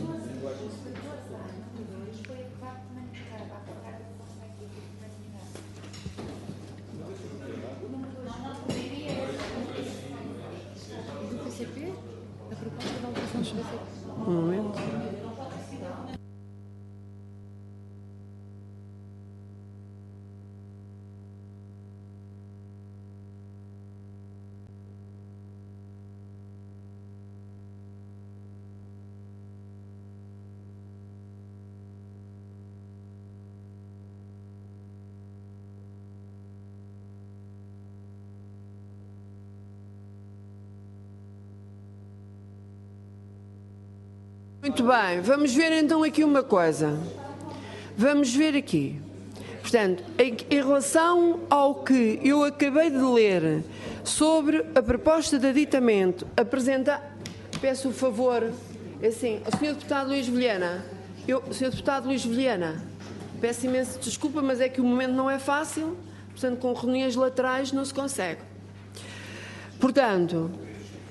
Do P C P? A proposta de alteração do P C P? Um momento. Muito bem, vamos ver então aqui uma coisa. Vamos ver aqui. Portanto, em, em relação ao que eu acabei de ler sobre a proposta de aditamento apresentada, peço o favor, assim, ao senhor Deputado Luís Vilhena, eu, senhor Deputado Luís Vilhena, peço imensa desculpa, mas é que o momento não é fácil, portanto, com reuniões laterais não se consegue. Portanto,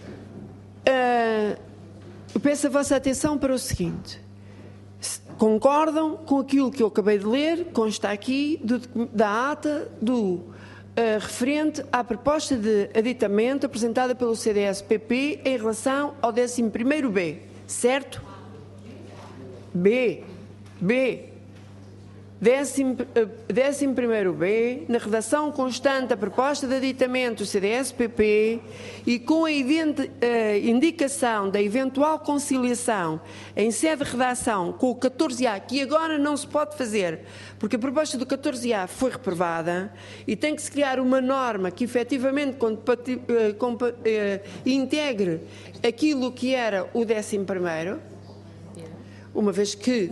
uh, eu peço a vossa atenção para o seguinte. Concordam com aquilo que eu acabei de ler, consta aqui, do, da ata do uh, referente à proposta de aditamento apresentada pelo C D S P P em relação ao décimo primeiro B, certo? B. B. décimo primeiro B, na redação constante da proposta de aditamento do C D S-P P e com a indicação da eventual conciliação em sede de redação com o catorze A, que agora não se pode fazer, porque a proposta do catorze A foi reprovada e tem que se criar uma norma que efetivamente integre aquilo que era o décimo primeiro, uma vez que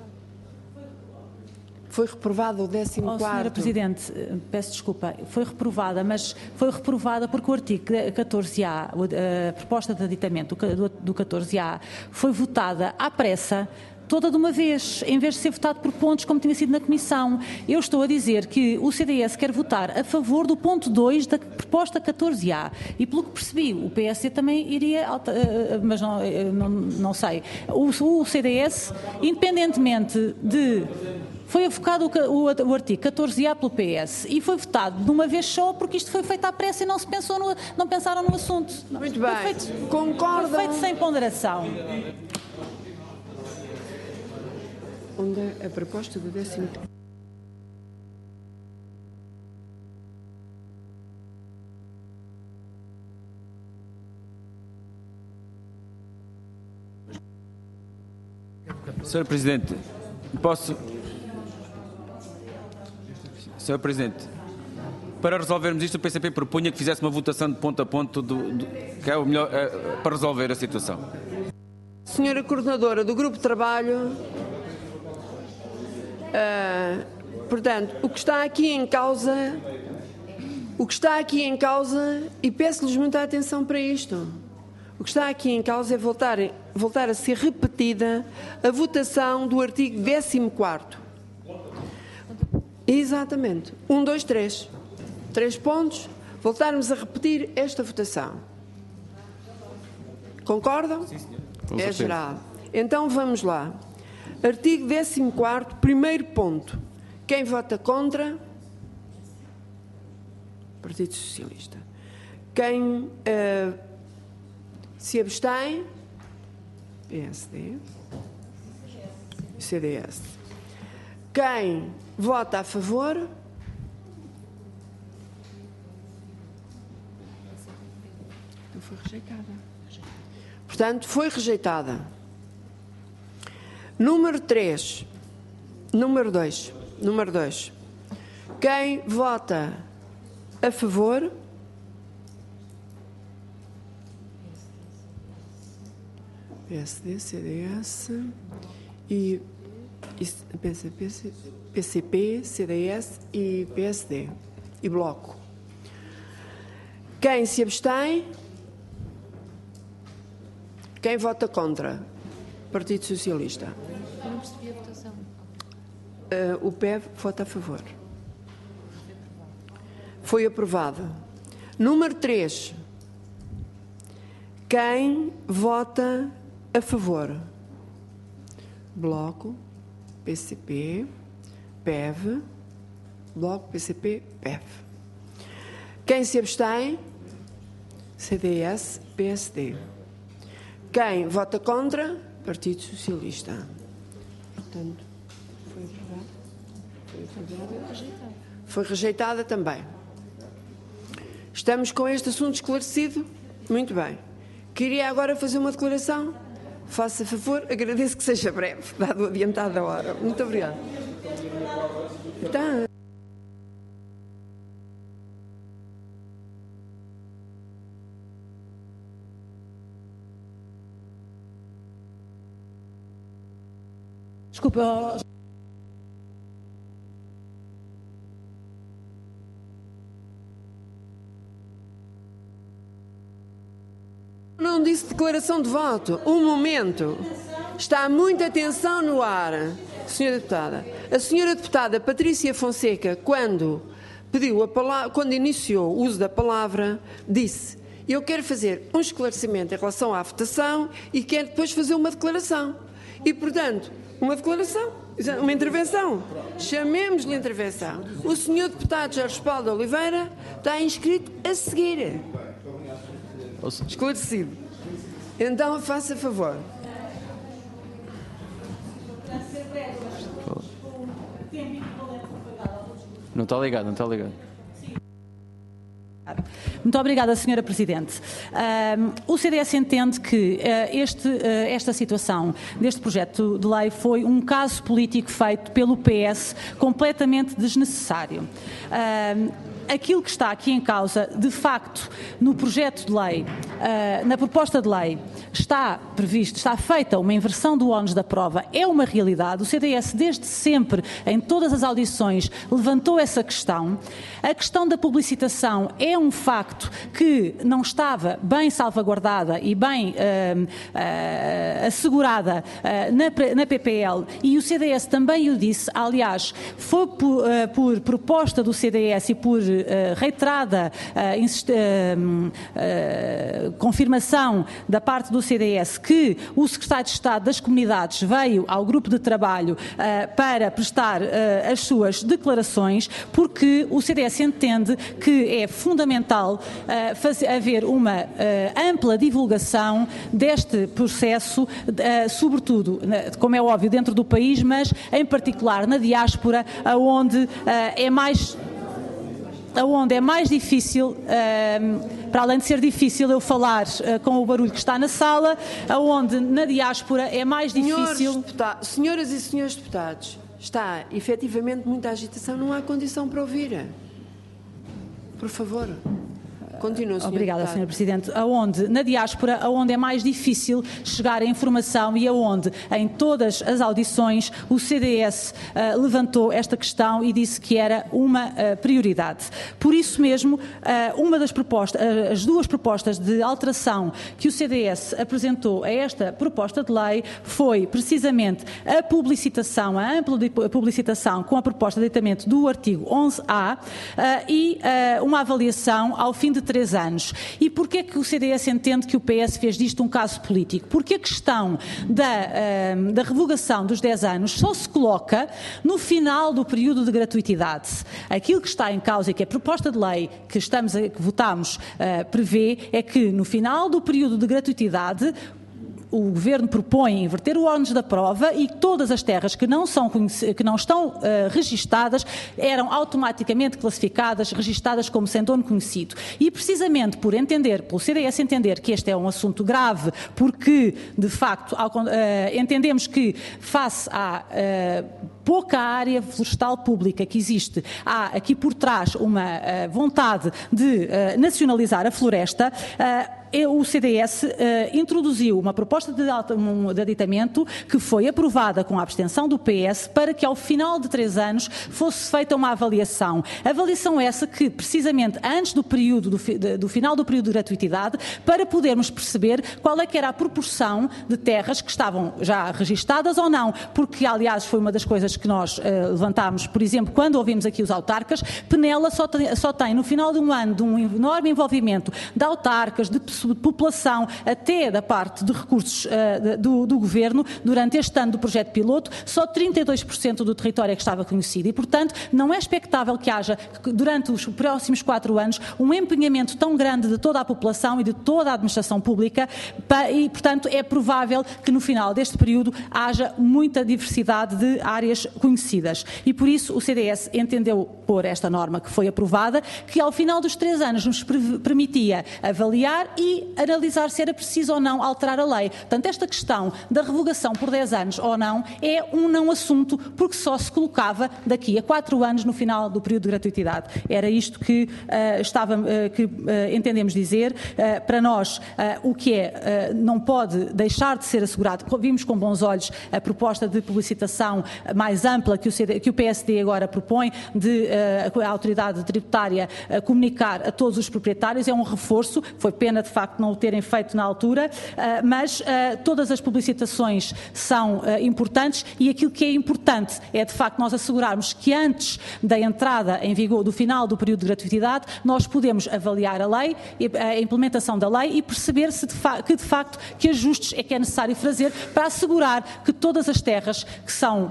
foi reprovada o décimo quarto. Oh, senhora Presidente, peço desculpa, foi reprovada, mas foi reprovada porque o artigo catorze A, a proposta de aditamento do catorze A, foi votada à pressa, toda de uma vez, em vez de ser votado por pontos, como tinha sido na Comissão. Eu estou a dizer que o C D S quer votar a favor do ponto dois da proposta catorze A. E, pelo que percebi, o P S D também iria, mas não, não, não sei. O, o C D S, independentemente de... Foi avocado o, o, o artigo catorze A pelo P S e foi votado de uma vez só porque isto foi feito à pressa e não se pensou no, não pensaram no assunto. Muito foi bem. Feito, Concordam? Foi feito sem ponderação. Onde é a proposta do décimo... senhor Presidente, posso... senhor Presidente, para resolvermos isto, o P C P propunha que fizesse uma votação de ponto a ponto, do, do, que é o melhor é, para resolver a situação. Senhora Coordenadora do Grupo de Trabalho, uh, portanto, o que está aqui em causa, o que está aqui em causa, e peço-lhes muita atenção para isto, o que está aqui em causa é voltar, voltar a ser repetida a votação do artigo décimo quarto. Exatamente. Um, dois, três. Três pontos. Voltarmos a repetir esta votação. Concordam? Sim, senhor. É geral. Então vamos lá. Artigo décimo quarto, primeiro ponto. Quem vota contra? Partido Socialista. Quem uh, se abstém? P S D. C D S. Quem vota a favor? Não foi rejeitada. Portanto, foi rejeitada. Número três. Número dois. Número dois. Quem vota a favor? P S D, C D S e P C P, P C P, C D S e P S D e Bloco. Quem se abstém? Quem vota contra? Partido Socialista. Eu não percebi a votação. Uh, o P E V vota a favor. Foi aprovado. Número três. Quem vota a favor? Bloco, P C P, P E V, Bloco, P C P, P E V. Quem se abstém? C D S, P S D. Quem vota contra? Partido Socialista. Portanto, foi aprovado. Foi aprovado. Foi rejeitada também. Estamos com este assunto esclarecido? Muito bem. Queria agora fazer uma declaração. Faça favor, agradeço que seja breve, dado o adiantado da hora. Muito obrigada. Tá. Desculpa. Não disse declaração de voto. Um momento. Está muita tensão no ar, senhora Deputada. A senhora Deputada Patrícia Fonseca, quando pediu a palavra, quando iniciou o uso da palavra, disse: eu quero fazer um esclarecimento em relação à votação e quero depois fazer uma declaração. E, portanto, uma declaração, uma intervenção. Chamemos-lhe intervenção. O senhor Deputado Jorge Paulo de Oliveira está inscrito a seguir. Esclarecido. Então, faça favor. Não está ligado, não está ligado. Muito obrigada, senhora Presidente. Uh, o C D S entende que uh, este, uh, esta situação deste projeto de lei foi um caso político feito pelo P S completamente desnecessário. Uh, Aquilo que está aqui em causa, de facto, no projeto de lei, uh, na proposta de lei, está previsto, está feita uma inversão do ónus da prova, é uma realidade. O C D S, desde sempre, em todas as audições, levantou essa questão. A questão da publicitação é um facto que não estava bem salvaguardada e bem uh, uh, assegurada uh, na, na P P L, e o C D S também o disse. Aliás, foi por, uh, por proposta do C D S e por Uh, reiterada uh, insist, uh, uh, confirmação da parte do C D S que o Secretário de Estado das Comunidades veio ao grupo de trabalho uh, para prestar uh, as suas declarações, porque o C D S entende que é fundamental uh, fazer, haver uma uh, ampla divulgação deste processo, uh, sobretudo, como é óbvio, dentro do país, mas em particular na diáspora, onde uh, é mais onde é mais difícil, uh, para além de ser difícil eu falar uh, com o barulho que está na sala, onde na diáspora é mais difícil... Senhoras e senhores deputados, está efetivamente muita agitação, não há condição para ouvir. Por favor. Continua, senhor Obrigada, deputado. senhor Presidente. Aonde, na diáspora, aonde é mais difícil chegar a informação e aonde, em todas as audições, o C D S uh, levantou esta questão e disse que era uma uh, prioridade. Por isso mesmo, uh, uma das propostas, uh, as duas propostas de alteração que o C D S apresentou a esta proposta de lei foi precisamente a publicitação, a ampla publicitação com a proposta de aditamento do artigo onze A uh, e uh, uma avaliação ao fim de três anos. E porquê que o C D S entende que o P S fez disto um caso político? Porque a questão da, uh, da revogação dos dez anos só se coloca no final do período de gratuitidade. Aquilo que está em causa e que a proposta de lei que, estamos a, que votamos uh, prevê é que no final do período de gratuitidade o Governo propõe inverter o ónus da prova e todas as terras que não, são, que não estão uh, registadas eram automaticamente classificadas, registadas como sem dono conhecido. E precisamente por entender, pelo C D S entender que este é um assunto grave, porque de facto ao, uh, entendemos que face à uh, pouca área florestal pública que existe, há aqui por trás uma uh, vontade de uh, nacionalizar a floresta, uh, o C D S uh, introduziu uma proposta de, um, de aditamento que foi aprovada com a abstenção do P S para que ao final de três anos fosse feita uma avaliação. Avaliação essa que, precisamente antes do, período, do, de, do final do período de gratuitidade, para podermos perceber qual é que era a proporção de terras que estavam já registadas ou não, porque aliás foi uma das coisas que nós uh, levantámos, por exemplo, quando ouvimos aqui os autarcas. Penela só tem, só tem no final de um ano de um enorme envolvimento de autarcas, de pessoas, de população, até da parte de recursos uh, do, do Governo, durante este ano do projeto piloto, só trinta e dois por cento do território é que estava conhecido e, portanto, não é expectável que haja, durante os próximos quatro anos, um empenhamento tão grande de toda a população e de toda a administração pública e, portanto, é provável que no final deste período haja muita diversidade de áreas conhecidas. E, por isso, o C D S entendeu, por esta norma que foi aprovada, que ao final dos três anos nos permitia avaliar e analisar se era preciso ou não alterar a lei. Portanto, esta questão da revogação por dez anos ou não é um não assunto, porque só se colocava daqui a quatro anos no final do período de gratuitidade. Era isto que, uh, estava, uh, que uh, entendemos dizer. Uh, para nós, uh, o que é, uh, não pode deixar de ser assegurado. Vimos com bons olhos a proposta de publicitação mais ampla que o, C D, que o P S D agora propõe, de uh, a autoridade tributária uh, comunicar a todos os proprietários. É um reforço, foi pena de facto não o terem feito na altura, mas todas as publicitações são importantes e aquilo que é importante é de facto nós assegurarmos que antes da entrada em vigor, do final do período de gratuitidade, nós podemos avaliar a lei, a implementação da lei e perceber se de que de facto que ajustes é que é necessário fazer para assegurar que todas as terras que são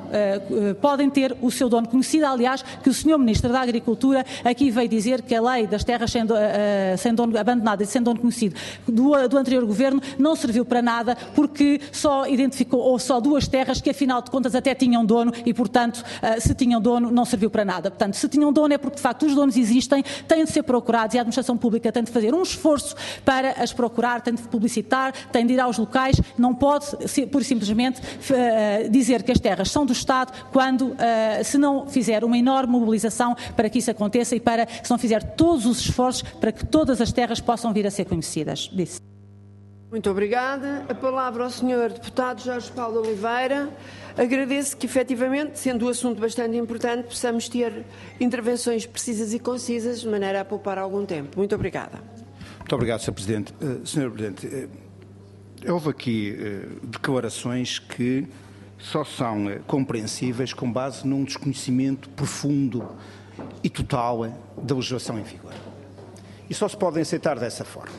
uh, podem ter o seu dono conhecido. Aliás, que o senhor Ministro da Agricultura aqui veio dizer que a lei das terras sem, do, uh, sem dono, abandonadas e sem dono conhecido do, do anterior governo não serviu para nada, porque só identificou ou só duas terras que afinal de contas até tinham dono e, portanto, uh, se tinham dono não serviu para nada. Portanto, se tinham dono é porque de facto os donos existem, têm de ser procurados e a administração pública tem de fazer um esforço para as procurar, tem de publicitar, tem de ir aos locais, não pode por simplesmente uh, dizer que as terras são do Estado quando uh, se não fizer uma enorme mobilização para que isso aconteça e para se não fizer todos os esforços para que todas as terras possam vir a ser conhecidas. Disse. Muito obrigada. A palavra ao senhor Deputado Jorge Paulo Oliveira. Agradeço que, efetivamente, sendo o assunto bastante importante, possamos ter intervenções precisas e concisas, de maneira a poupar algum tempo. Muito obrigada. Muito obrigado, senhor Presidente. Uh, senhor Presidente, uh, houve aqui uh, declarações que só são uh, compreensíveis com base num desconhecimento profundo e total uh, da legislação em vigor. E só se podem aceitar dessa forma.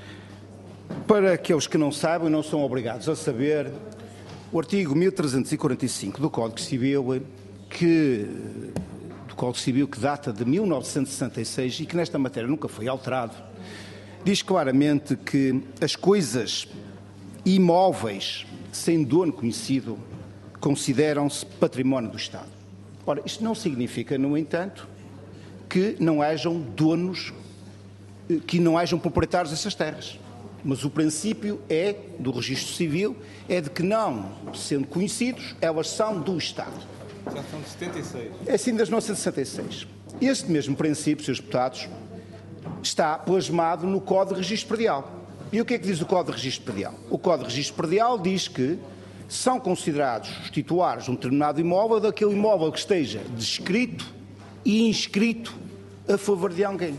Para aqueles que não sabem, não são obrigados a saber, o artigo mil trezentos e quarenta e cinco do Código Civil, que, do Código Civil que data de mil novecentos e sessenta e seis e que nesta matéria nunca foi alterado, diz claramente que as coisas imóveis sem dono conhecido consideram-se património do Estado. Ora, isto não significa, no entanto, que não hajam donos, que não hajam proprietários dessas terras. Mas o princípio é, do registro civil, é de que não, sendo conhecidos, elas são do Estado. Já são de setenta e seis. É assim, das mil novecentos e sessenta e seis. Este mesmo princípio, senhores deputados, está plasmado no Código de Registro Predial. E o que é que diz o Código de Registro Predial? O Código de Registro Predial diz que são considerados os titulares de um determinado imóvel daquele imóvel que esteja descrito e inscrito a favor de alguém.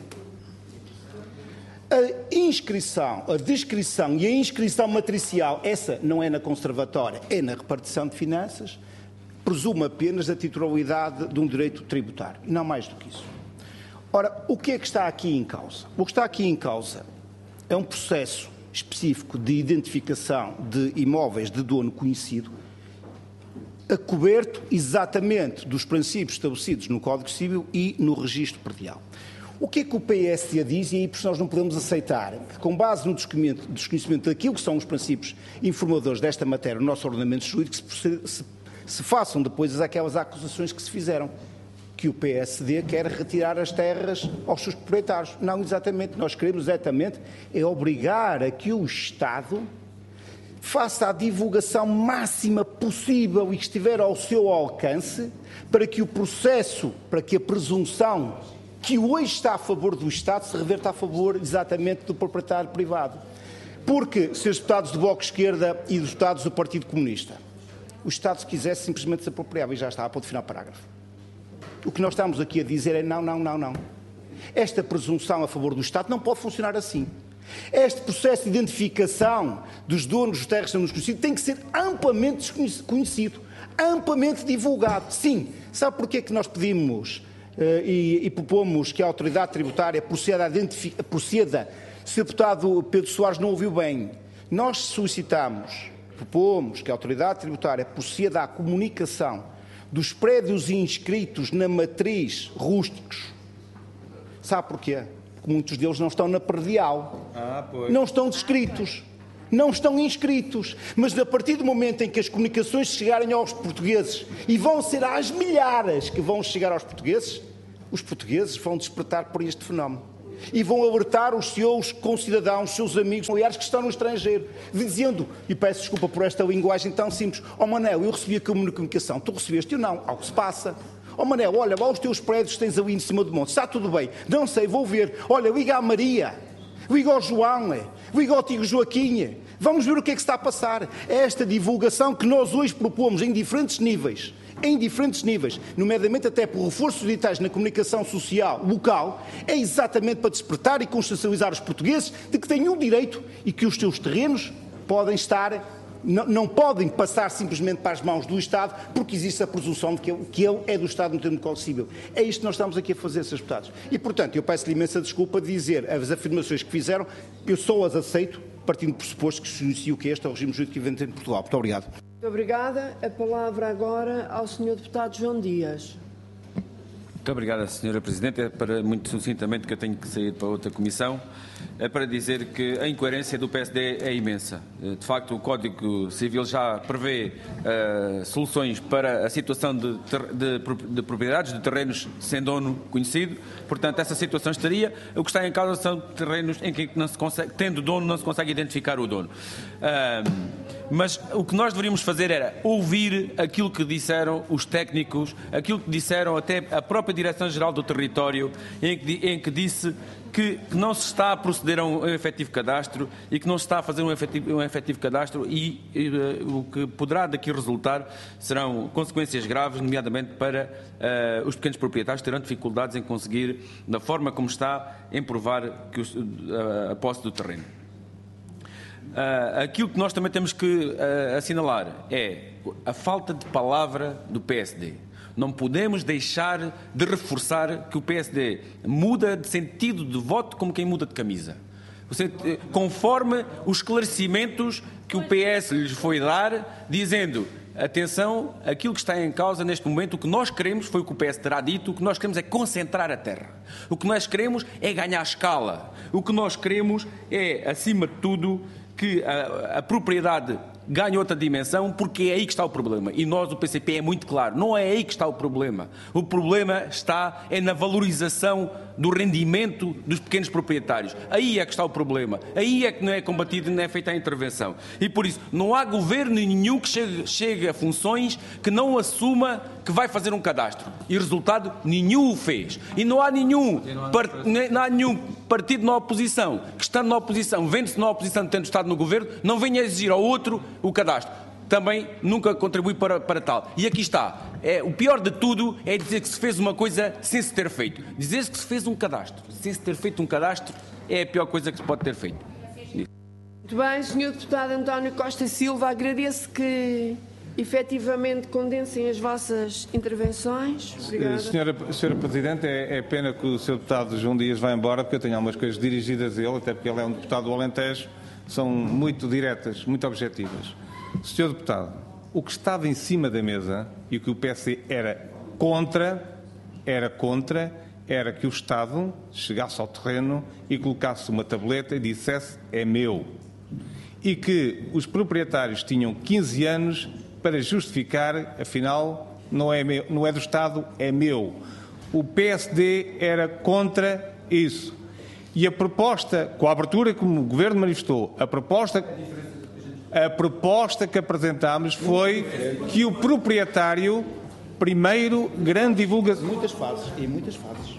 A inscrição, a descrição e a inscrição matricial, essa não é na conservatória, é na repartição de finanças, presume apenas a titularidade de um direito tributário, e não mais do que isso. Ora, o que é que está aqui em causa? O que está aqui em causa é um processo específico de identificação de imóveis de dono conhecido, acoberto exatamente dos princípios estabelecidos no Código Civil e no Registro Predial. O que é que o P S D diz, e aí nós não podemos aceitar, que com base no desconhecimento daquilo que são os princípios informadores desta matéria no nosso ordenamento jurídico, se, se, se façam depois aquelas acusações que se fizeram, que o P S D quer retirar as terras aos seus proprietários. Não, exatamente, nós queremos exatamente é obrigar a que o Estado faça a divulgação máxima possível e que estiver ao seu alcance para que o processo, para que a presunção que hoje está a favor do Estado se reverta a favor exatamente do proprietário privado. Porque, senhores deputados do Bloco de Esquerda e dos deputados do Partido Comunista, o Estado, se quisesse, simplesmente se apropriava e já está, a ponto final parágrafo. O que nós estamos aqui a dizer é não, não, não, não. Esta presunção a favor do Estado não pode funcionar assim. Este processo de identificação dos donos dos terras que são desconhecidos tem que ser amplamente conhecido, amplamente divulgado. Sim, sabe porquê que nós pedimos uh, e, e propomos que a autoridade tributária proceda a identificar, proceda, se o deputado Pedro Soares não ouviu bem, nós solicitamos, propomos que a autoridade tributária proceda à comunicação dos prédios inscritos na matriz rústicos. Sabe porquê? Porque muitos deles não estão na predial. Ah, pois. Não estão descritos. Não estão inscritos. Mas a partir do momento em que as comunicações chegarem aos portugueses, e vão ser às milhares que vão chegar aos portugueses, os portugueses vão despertar por este fenómeno. E vão alertar os seus concidadãos, os seus amigos, familiares que estão no estrangeiro, dizendo, e peço desculpa por esta linguagem tão simples, ó oh, Manel, eu recebi a comunicação, tu recebeste? Eu não, algo se passa. Ó oh, Manel, olha, lá os teus prédios que tens ali em cima do monte, está tudo bem? Não sei, vou ver. Olha, liga à Maria, liga ao João, liga ao tio Joaquim, vamos ver o que é que está a passar. É esta divulgação que nós hoje propomos em diferentes níveis, em diferentes níveis, nomeadamente até por reforços digitais na comunicação social local, é exatamente para despertar e consciencializar os portugueses de que têm um direito e que os seus terrenos podem estar, não, não podem passar simplesmente para as mãos do Estado, porque existe a presunção de que ele, que ele é do Estado no termo do Código Civil. É isto que nós estamos aqui a fazer, senhores deputados. E, portanto, eu peço-lhe imensa desculpa de dizer as afirmações que fizeram, eu só as aceito, partindo do pressuposto que se inicia o que este é o regime jurídico que vivemos em Portugal. Muito obrigado. Muito obrigada. A palavra agora ao senhor deputado João Dias. Muito obrigada, senhora Presidente. É para, muito sucintamente, que eu tenho que sair para outra comissão, é para dizer que a incoerência do P S D é imensa. De facto, o Código Civil já prevê uh, soluções para a situação de, de, de propriedades de terrenos sem dono conhecido. Portanto, essa situação estaria. O que está em causa são terrenos em que, não se consegue, tendo dono, não se consegue identificar o dono. Uh, mas o que nós deveríamos fazer era ouvir aquilo que disseram os técnicos, aquilo que disseram até a própria Direção-Geral do Território, em que, em que disse que, que não se está a proceder a um efetivo cadastro e que não se está a fazer um efetivo, um efetivo cadastro e, e uh, o que poderá daqui resultar serão consequências graves, nomeadamente para uh, os pequenos proprietários que terão dificuldades em conseguir, da forma como está, em provar que os, uh, a posse do terreno. Uh, aquilo que nós também temos que uh, assinalar é a falta de palavra do P S D. Não podemos deixar de reforçar que o P S D muda de sentido de voto como quem muda de camisa. Conforme os esclarecimentos que o P S lhes foi dar, dizendo, atenção, aquilo que está em causa neste momento, o que nós queremos, foi o que o P S terá dito, o que nós queremos é concentrar a terra. O que nós queremos é ganhar escala. O que nós queremos é, acima de tudo, que a, a propriedade ganha outra dimensão, porque é aí que está o problema. E nós, o P C P, é muito claro, não é aí que está o problema. O problema está é na valorização do rendimento dos pequenos proprietários. Aí é que está o problema. Aí é que não é combatido, não é feita a intervenção. E por isso, não há governo nenhum que chegue, chegue a funções que não assuma que vai fazer um cadastro. E resultado, nenhum o fez. E não há nenhum, part... não há nenhum partido na oposição que, estando na oposição, vendo-se na oposição, tendo estado no governo, não venha a exigir ao outro o cadastro. Também nunca contribui para, para tal. E aqui está. É, o pior de tudo é dizer que se fez uma coisa sem se ter feito. Dizer que se fez um cadastro sem se ter feito um cadastro é a pior coisa que se pode ter feito. Muito bem, senhor deputado António Costa Silva, agradeço que efetivamente condensem as vossas intervenções. Obrigada. Senhora, senhora Presidente, é, é pena que o senhor deputado João Dias vá embora, porque eu tenho algumas coisas dirigidas a ele, até porque ele é um deputado do Alentejo, são muito diretas, muito objetivas. senhor Deputado, o que estava em cima da mesa e o que o P S D era contra, era contra, era que o Estado chegasse ao terreno e colocasse uma tableta e dissesse é meu. E que os proprietários tinham quinze anos para justificar, afinal, não é, meu, não é do Estado, é meu. O P S D era contra isso. E a proposta, com a abertura como o Governo manifestou, a proposta, a proposta que apresentámos foi que o proprietário, primeiro, grande divulgação... Muitas fases, em muitas fases.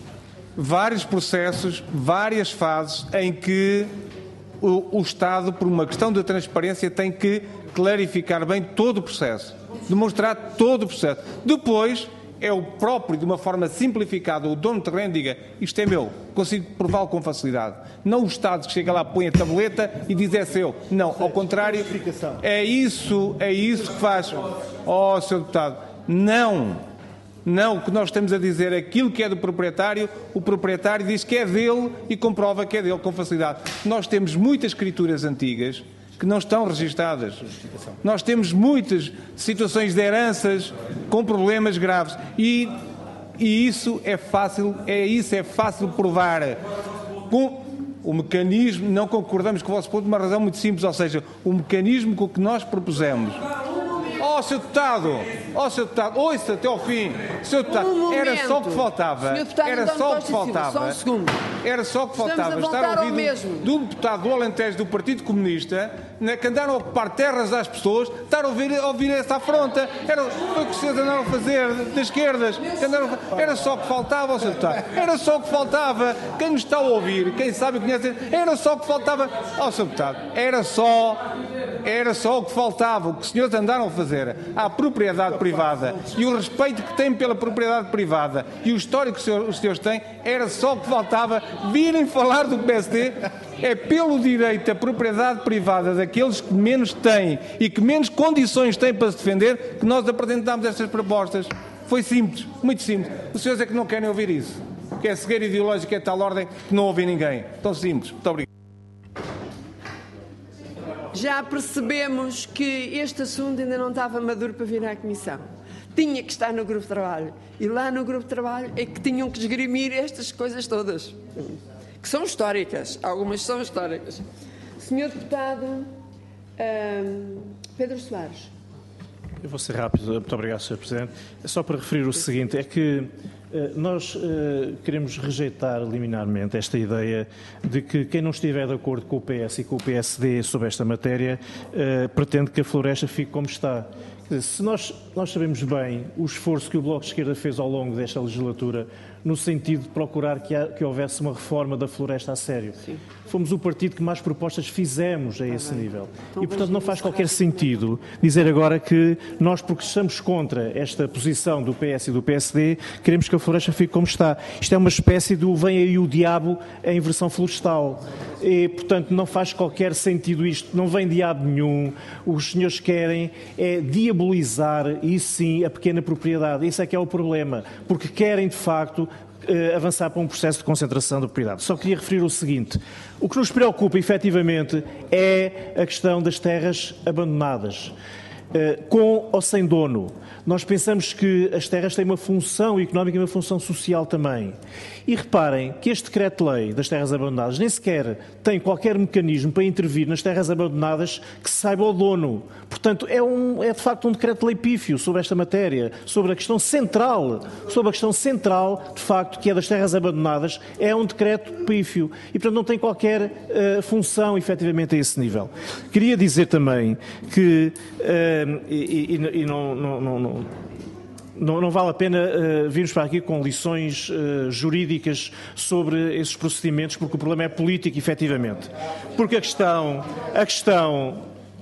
Vários processos, várias fases em que o, o Estado, por uma questão de transparência, tem que clarificar bem todo o processo, demonstrar todo o processo. Depois, é o próprio, de uma forma simplificada, o dono do terreno diga isto é meu, consigo prová-lo com facilidade. Não o Estado que chega lá, põe a tableta e diz é seu. Não, ao contrário, é isso, é isso que faz. Oh, senhor Deputado, não. Não, o que nós estamos a dizer é aquilo que é do proprietário, o proprietário diz que é dele e comprova que é dele com facilidade. Nós temos muitas escrituras antigas que não estão registadas. Nós temos muitas situações de heranças com problemas graves e, e isso é fácil, é isso é fácil provar. Com o mecanismo, não concordamos com o vosso ponto, por uma razão muito simples, ou seja, o mecanismo com que nós propusemos. Oh, senhor Deputado, oh, senhor Deputado, ouça até ao fim. senhor Deputado, um era só o que faltava. Era só o que faltava. Só um Era só o que faltava. Estar a ouvir do deputado do Alentejo do Partido Comunista, né, que andaram a ocupar terras às pessoas, estar a ouvir, a ouvir essa afronta. Era foi o que vocês andaram a fazer das esquerdas. Andaram a... Era só o que faltava, oh, senhor Deputado. Era só o que faltava. Quem nos está a ouvir, quem sabe e conhece, era só o que faltava. Ó, oh, senhor Deputado, era só, era só o que faltava. O que os senhores andaram a fazer à propriedade privada e o respeito que têm pela propriedade privada e o histórico que os senhores têm, era só o que faltava virem falar do P S D. É pelo direito à propriedade privada daqueles que menos têm e que menos condições têm para se defender que nós apresentámos estas propostas. Foi simples, muito simples. Os senhores é que não querem ouvir isso. Que é cegueira ideológica, é tal ordem que não ouve ninguém. Tão simples. Muito obrigado. Já percebemos que este assunto ainda não estava maduro para vir à Comissão. Tinha que estar no grupo de trabalho. E lá no grupo de trabalho é que tinham que esgrimir estas coisas todas, que são históricas. Algumas são históricas. Senhor Deputado hum, Pedro Soares. Eu vou ser rápido. Muito obrigado, senhor Presidente. É só para referir o seguinte, é que nós uh, queremos rejeitar liminarmente esta ideia de que quem não estiver de acordo com o P S e com o P S D sobre esta matéria uh, pretende que a floresta fique como está. Quer dizer, se nós, nós sabemos bem o esforço que o Bloco de Esquerda fez ao longo desta legislatura no sentido de procurar que, há, que houvesse uma reforma da floresta a sério. Sim. Fomos o partido que mais propostas fizemos a esse ah, nível. Então, e, portanto, não faz qualquer sentido dizer agora que nós, porque estamos contra esta posição do P S e do P S D, queremos que a floresta fique como está. Isto é uma espécie do vem aí o diabo em versão florestal. E, portanto, não faz qualquer sentido isto. Não vem diabo nenhum. Os senhores querem é diabolizar, e sim, a pequena propriedade. Esse é que é o problema. Porque querem, de facto, avançar para um processo de concentração da propriedade. Só queria referir o seguinte. O que nos preocupa, efetivamente, é a questão das terras abandonadas, com ou sem dono. Nós pensamos que as terras têm uma função económica e uma função social também. E reparem que este decreto-lei das terras abandonadas nem sequer tem qualquer mecanismo para intervir nas terras abandonadas que se saiba o dono. Portanto, é, um, é de facto um decreto-lei pífio sobre esta matéria, sobre a questão central, sobre a questão central, de facto, que é das terras abandonadas, é um decreto pífio. E, portanto, não tem qualquer uh, função, efetivamente, a esse nível. Queria dizer também que, uh, e, e, e não, não, não Não, não vale a pena uh, virmos para aqui com lições uh, jurídicas sobre esses procedimentos, porque o problema é político, efetivamente. Porque a questão, a questão,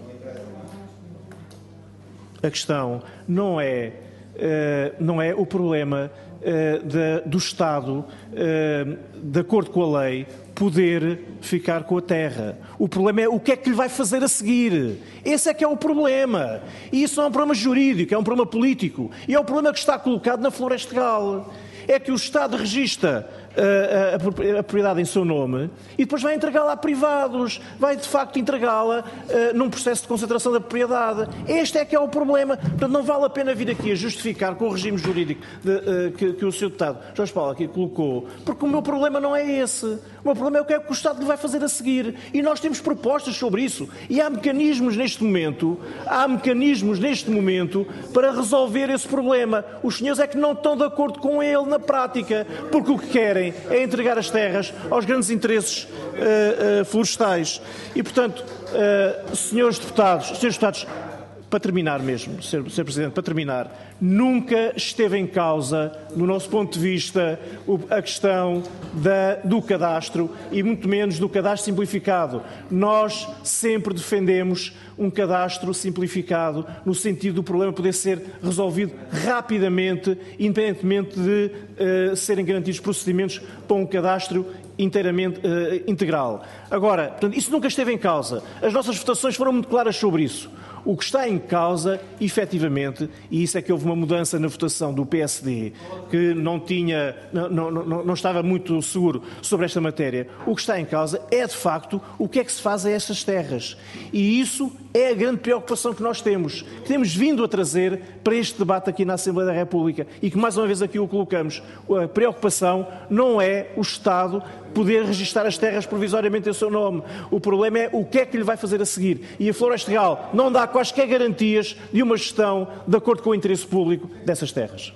a questão não é, uh, não é o problema uh, de, do Estado, uh, de acordo com a lei, poder ficar com a terra. O problema é o que é que lhe vai fazer a seguir. Esse é que é o problema. E isso não é um problema jurídico, é um problema político. E é o problema que está colocado na Floresta Legal. É que o Estado registra a, a, a propriedade em seu nome e depois vai entregá-la a privados, vai de facto entregá-la uh, num processo de concentração da propriedade. Este é que é o problema. Portanto, não vale a pena vir aqui a justificar com o regime jurídico de, uh, que, que o senhor Deputado Jorge Paulo aqui colocou, porque o meu problema não é esse. O meu problema é o que é que o Estado lhe vai fazer a seguir. E nós temos propostas sobre isso. E há mecanismos neste momento, há mecanismos neste momento para resolver esse problema. Os senhores é que não estão de acordo com ele na prática, porque o que querem é entregar as terras aos grandes interesses uh, uh, florestais. E, portanto, uh, senhores deputados, senhores deputados, para terminar mesmo, senhor, senhor Presidente, para terminar, nunca esteve em causa, no nosso ponto de vista, a questão da, do cadastro e muito menos do cadastro simplificado. Nós sempre defendemos um cadastro simplificado no sentido do problema poder ser resolvido rapidamente, independentemente de uh, serem garantidos procedimentos para um cadastro inteiramente uh, integral. Agora, portanto, isso nunca esteve em causa. As nossas votações foram muito claras sobre isso. O que está em causa, efetivamente, e isso é que houve uma mudança na votação do P S D, que não tinha, não, não, não, não estava muito seguro sobre esta matéria, o que está em causa é, de facto, o que é que se faz a essas terras. E isso é a grande preocupação que nós temos, que temos vindo a trazer para este debate aqui na Assembleia da República e que, mais uma vez, aqui o colocamos. A preocupação não é o Estado poder registar as terras provisoriamente em seu nome. O problema é o que é que lhe vai fazer a seguir. E a Floresta Legal não dá quaisquer garantias de uma gestão de acordo com o interesse público dessas terras.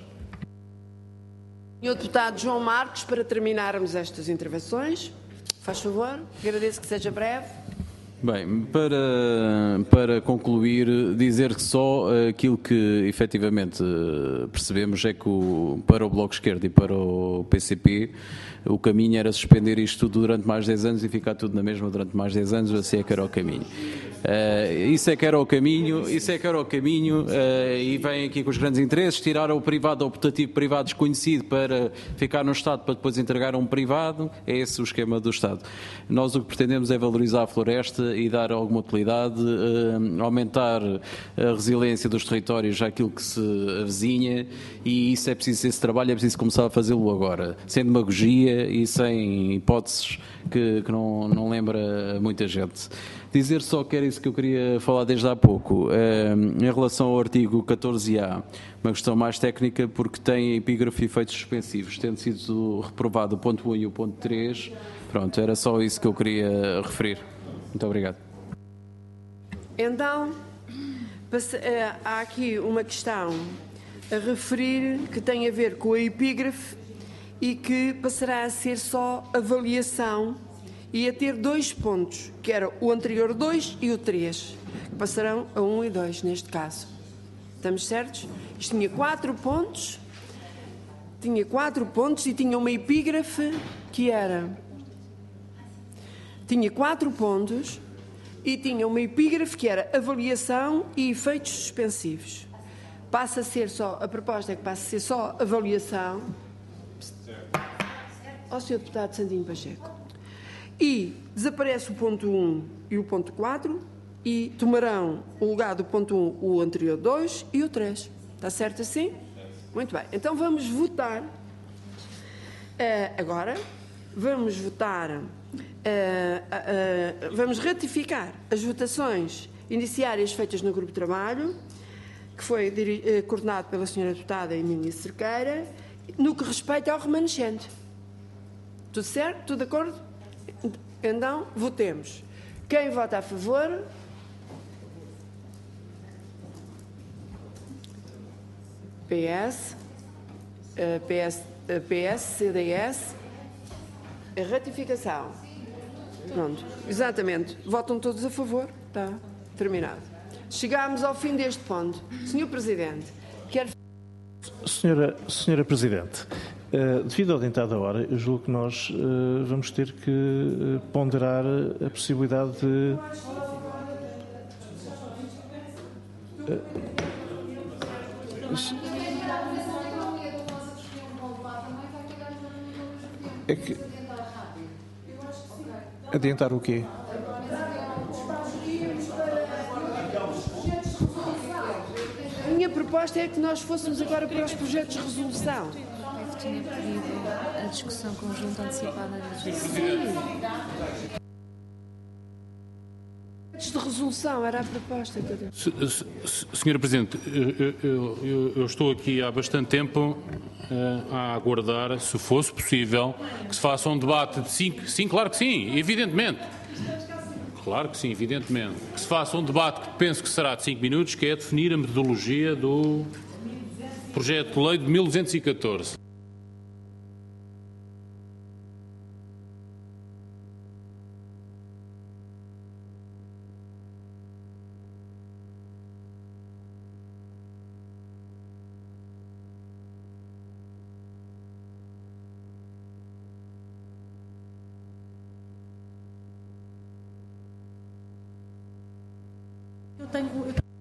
senhor Deputado João Marcos, para terminarmos estas intervenções, faz favor, agradeço que seja breve. Bem, para, para concluir, dizer que só aquilo que efetivamente percebemos é que o, para o Bloco de Esquerda e para o P C P o caminho era suspender isto tudo durante mais dez anos e ficar tudo na mesma durante mais dez anos, assim é que era o caminho. Uh, isso é que era o caminho, isso é que era o caminho uh, e vem aqui com os grandes interesses, tirar o privado optativo privado desconhecido para ficar no Estado para depois entregar a um privado, é esse o esquema do Estado. Nós o que pretendemos é valorizar a floresta e dar alguma utilidade, uh, aumentar a resiliência dos territórios àquilo que se avizinha e isso é preciso, esse trabalho é preciso começar a fazê-lo agora, sem demagogia e sem hipóteses que, que não, não lembra muita gente. Dizer só que era isso que eu queria falar desde há pouco. Em relação ao artigo catorze A, uma questão mais técnica, porque tem epígrafe e efeitos suspensivos, tendo sido reprovado o ponto um e o ponto três. Pronto, era só isso que eu queria referir. Muito obrigado. Então, há aqui uma questão a referir que tem a ver com a epígrafe e que passará a ser só avaliação e a ter dois pontos, que era o anterior dois e o três, que passarão a um e dois neste caso. Estamos certos? Isto tinha quatro pontos, tinha quatro pontos e tinha uma epígrafe que era... Tinha quatro pontos e tinha uma epígrafe que era avaliação e efeitos suspensivos. Passa a ser só, a proposta é que passa a ser só avaliação. Ao senhor Deputado Sandino Pacheco. E desaparece o ponto um e o ponto quatro e tomarão o lugar do ponto um o anterior dois e o três. Está certo assim? Muito bem. Então vamos votar. Uh, agora, vamos votar, uh, uh, uh, vamos ratificar as votações iniciárias feitas no grupo de trabalho, que foi uh, coordenado pela senhora Deputada Emília Cerqueira, no que respeita ao remanescente. Tudo certo? Tudo de acordo? Então, votemos. Quem vota a favor? P S, P S, P S, C D S, a ratificação. Pronto, exatamente. Votam todos a favor? Está terminado. Chegámos ao fim deste ponto. senhor Presidente, quer... Senhora, senhora Presidente, uh, devido ao adiantado da hora, eu julgo que nós uh, vamos ter que uh, ponderar a possibilidade de... Uh, é que... Adiantar o quê? A minha proposta é que nós fôssemos agora para os projetos de resolução. Eu tinha pedido a discussão conjunta antecipada da Sim. De resolução era a proposta. Senhora Presidente, eu, eu, eu estou aqui há bastante tempo a aguardar, se fosse possível, que se faça um debate de cinco... Sim, claro que sim, evidentemente. Claro que sim, evidentemente. Que se faça um debate que penso que será de cinco minutos, que é definir a metodologia do projeto de lei de mil duzentos e catorze. Eu tenho...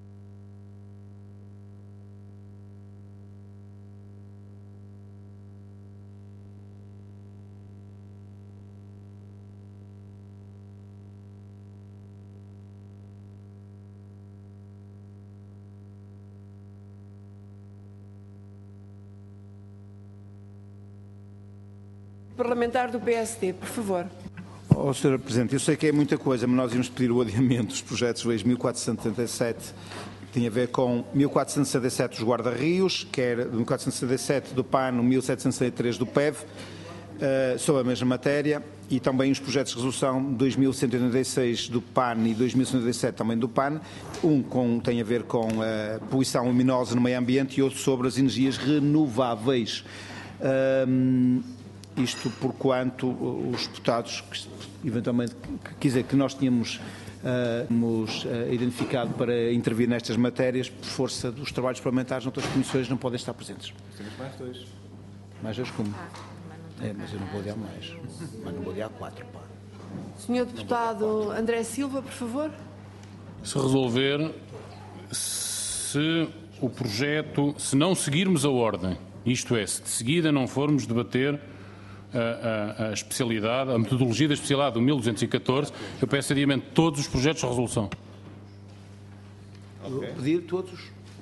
Parlamentar do P S D, por favor. Oh, senhora Presidente, eu sei que é muita coisa, mas nós íamos pedir o adiamento dos projetos de leis mil quatrocentos e setenta e sete, que tinha a ver com mil quatrocentos e setenta e sete dos guarda-rios, que era mil quatrocentos e setenta e sete do P A N, mil setecentos e setenta e três do P E V, uh, sobre a mesma matéria, e também os projetos de resolução dois mil cento e oitenta e seis do P A N e dois mil cento e oitenta e sete também do P A N. Um com, tem a ver com a poluição luminosa no meio ambiente e outro sobre as energias renováveis. Um, Isto porquanto os deputados, que, eventualmente, quer dizer, que nós tínhamos uh, nos, uh, identificado para intervir nestas matérias, por força dos trabalhos parlamentares noutras comissões, não podem estar presentes. Temos mais dois. Mais dois como? É, mas eu não vou adiar mais. Mas não vou adiar quatro, pá. senhor Deputado André Silva, por favor. Se resolver, se o projeto, se não seguirmos a ordem, isto é, se de seguida não formos debater A, a, a especialidade, a metodologia da especialidade do mil duzentos e catorze, eu peço adiamento de todos os projetos de resolução. Okay. Pedir todos?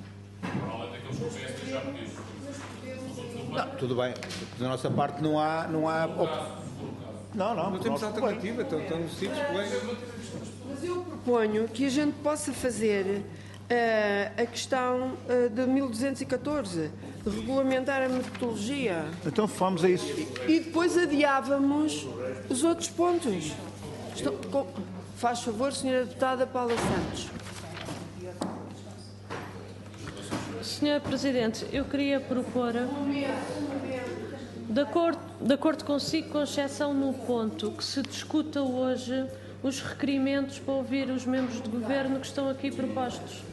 Não, tudo bem. Da nossa parte não há... Não, há... Não, não. Não temos alternativa, então estão sítios colegas. Mas eu proponho que a gente possa fazer uh, a questão uh, de mil duzentos e catorze, de regulamentar a metodologia. Então vamos a isso. E depois adiávamos os outros pontos. Estou, com, faz favor, senhora Deputada Paula Santos. senhor Presidente, eu queria propor, de acordo, de acordo consigo, com exceção no ponto, que se discuta hoje os requerimentos para ouvir os membros do Governo que estão aqui propostos.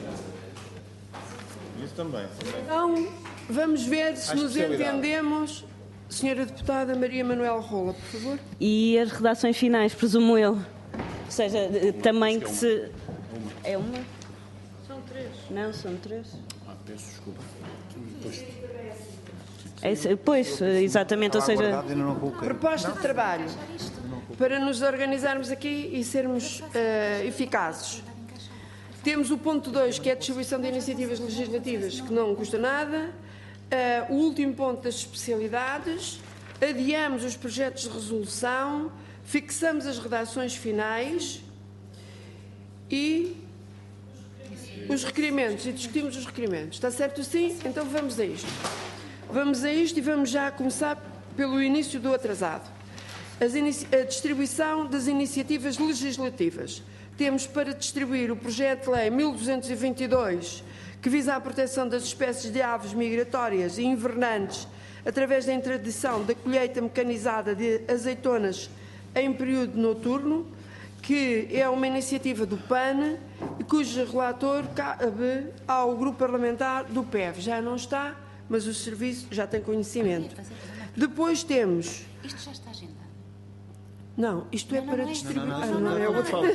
Isso também. Então, vamos ver se nos entendemos. Senhora Deputada Maria Manuel Rola, por favor. E as redações finais, presumo eu. Ou seja, também que se... É uma? São três. Não, são três. Ah, peço desculpa. Pois. É, pois, exatamente, ou seja... Proposta de trabalho para nos organizarmos aqui e sermos uh, eficazes. Temos o ponto dois, que é a distribuição de iniciativas legislativas, que não custa nada. Uh, o último ponto das especialidades. Adiamos os projetos de resolução, fixamos as redações finais e os requerimentos, e discutimos os requerimentos. Está certo assim? Então vamos a isto. Vamos a isto e vamos já começar pelo início do atrasado. As a distribuição das iniciativas legislativas. Temos para distribuir o projeto de lei mil duzentos e vinte e dois, que visa a proteção das espécies de aves migratórias e invernantes através da introdução da colheita mecanizada de azeitonas em período noturno, que é uma iniciativa do P A N e cujo relator cabe ao grupo parlamentar do P E V. Já não está, mas o serviço já tem conhecimento. Depois temos... Isto já está agendado. Não, isto é não, para não é distribuir... não, Ah, não, não, não, é não, outro.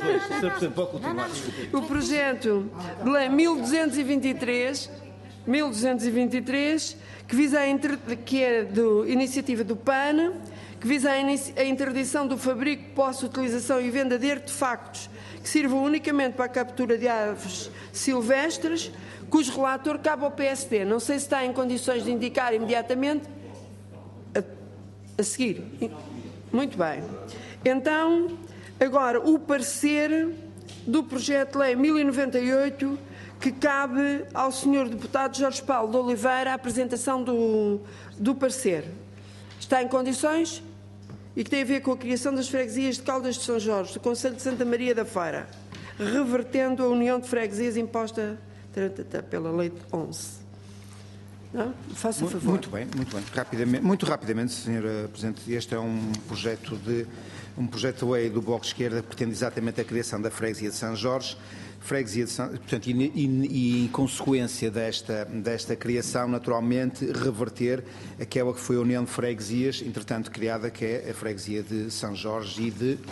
não, O projeto de lei mil duzentos e vinte e três, mil duzentos e vinte e três, que visa a inter... que é do iniciativa do P A N, que visa a, inici... a interdição do fabrico, posse, utilização e venda de artefactos que sirvam unicamente para a captura de aves silvestres, cujo relator cabe ao P S D. Não sei se está em condições de indicar imediatamente a, a seguir. Muito bem. Então, agora, o parecer do projeto de lei mil e noventa e oito, que cabe ao senhor deputado Jorge Paulo de Oliveira a apresentação do, do parecer. Está em condições? E que tem a ver com a criação das freguesias de Caldas de São Jorge, do Conselho de Santa Maria da Feira, revertendo a união de freguesias imposta pela Lei onze. Não? Faça muito, favor. Muito bem, muito bem. Rapidamente, muito rapidamente, senhora Presidente, este é um projeto de um projeto de lei do Bloco de Esquerda que pretende exatamente a criação da freguesia de São Jorge, freguesia de São, portanto, e, e, e em consequência desta, desta criação, naturalmente, reverter aquela que foi a União de Freguesias, entretanto criada, que é a freguesia de São Jorge e de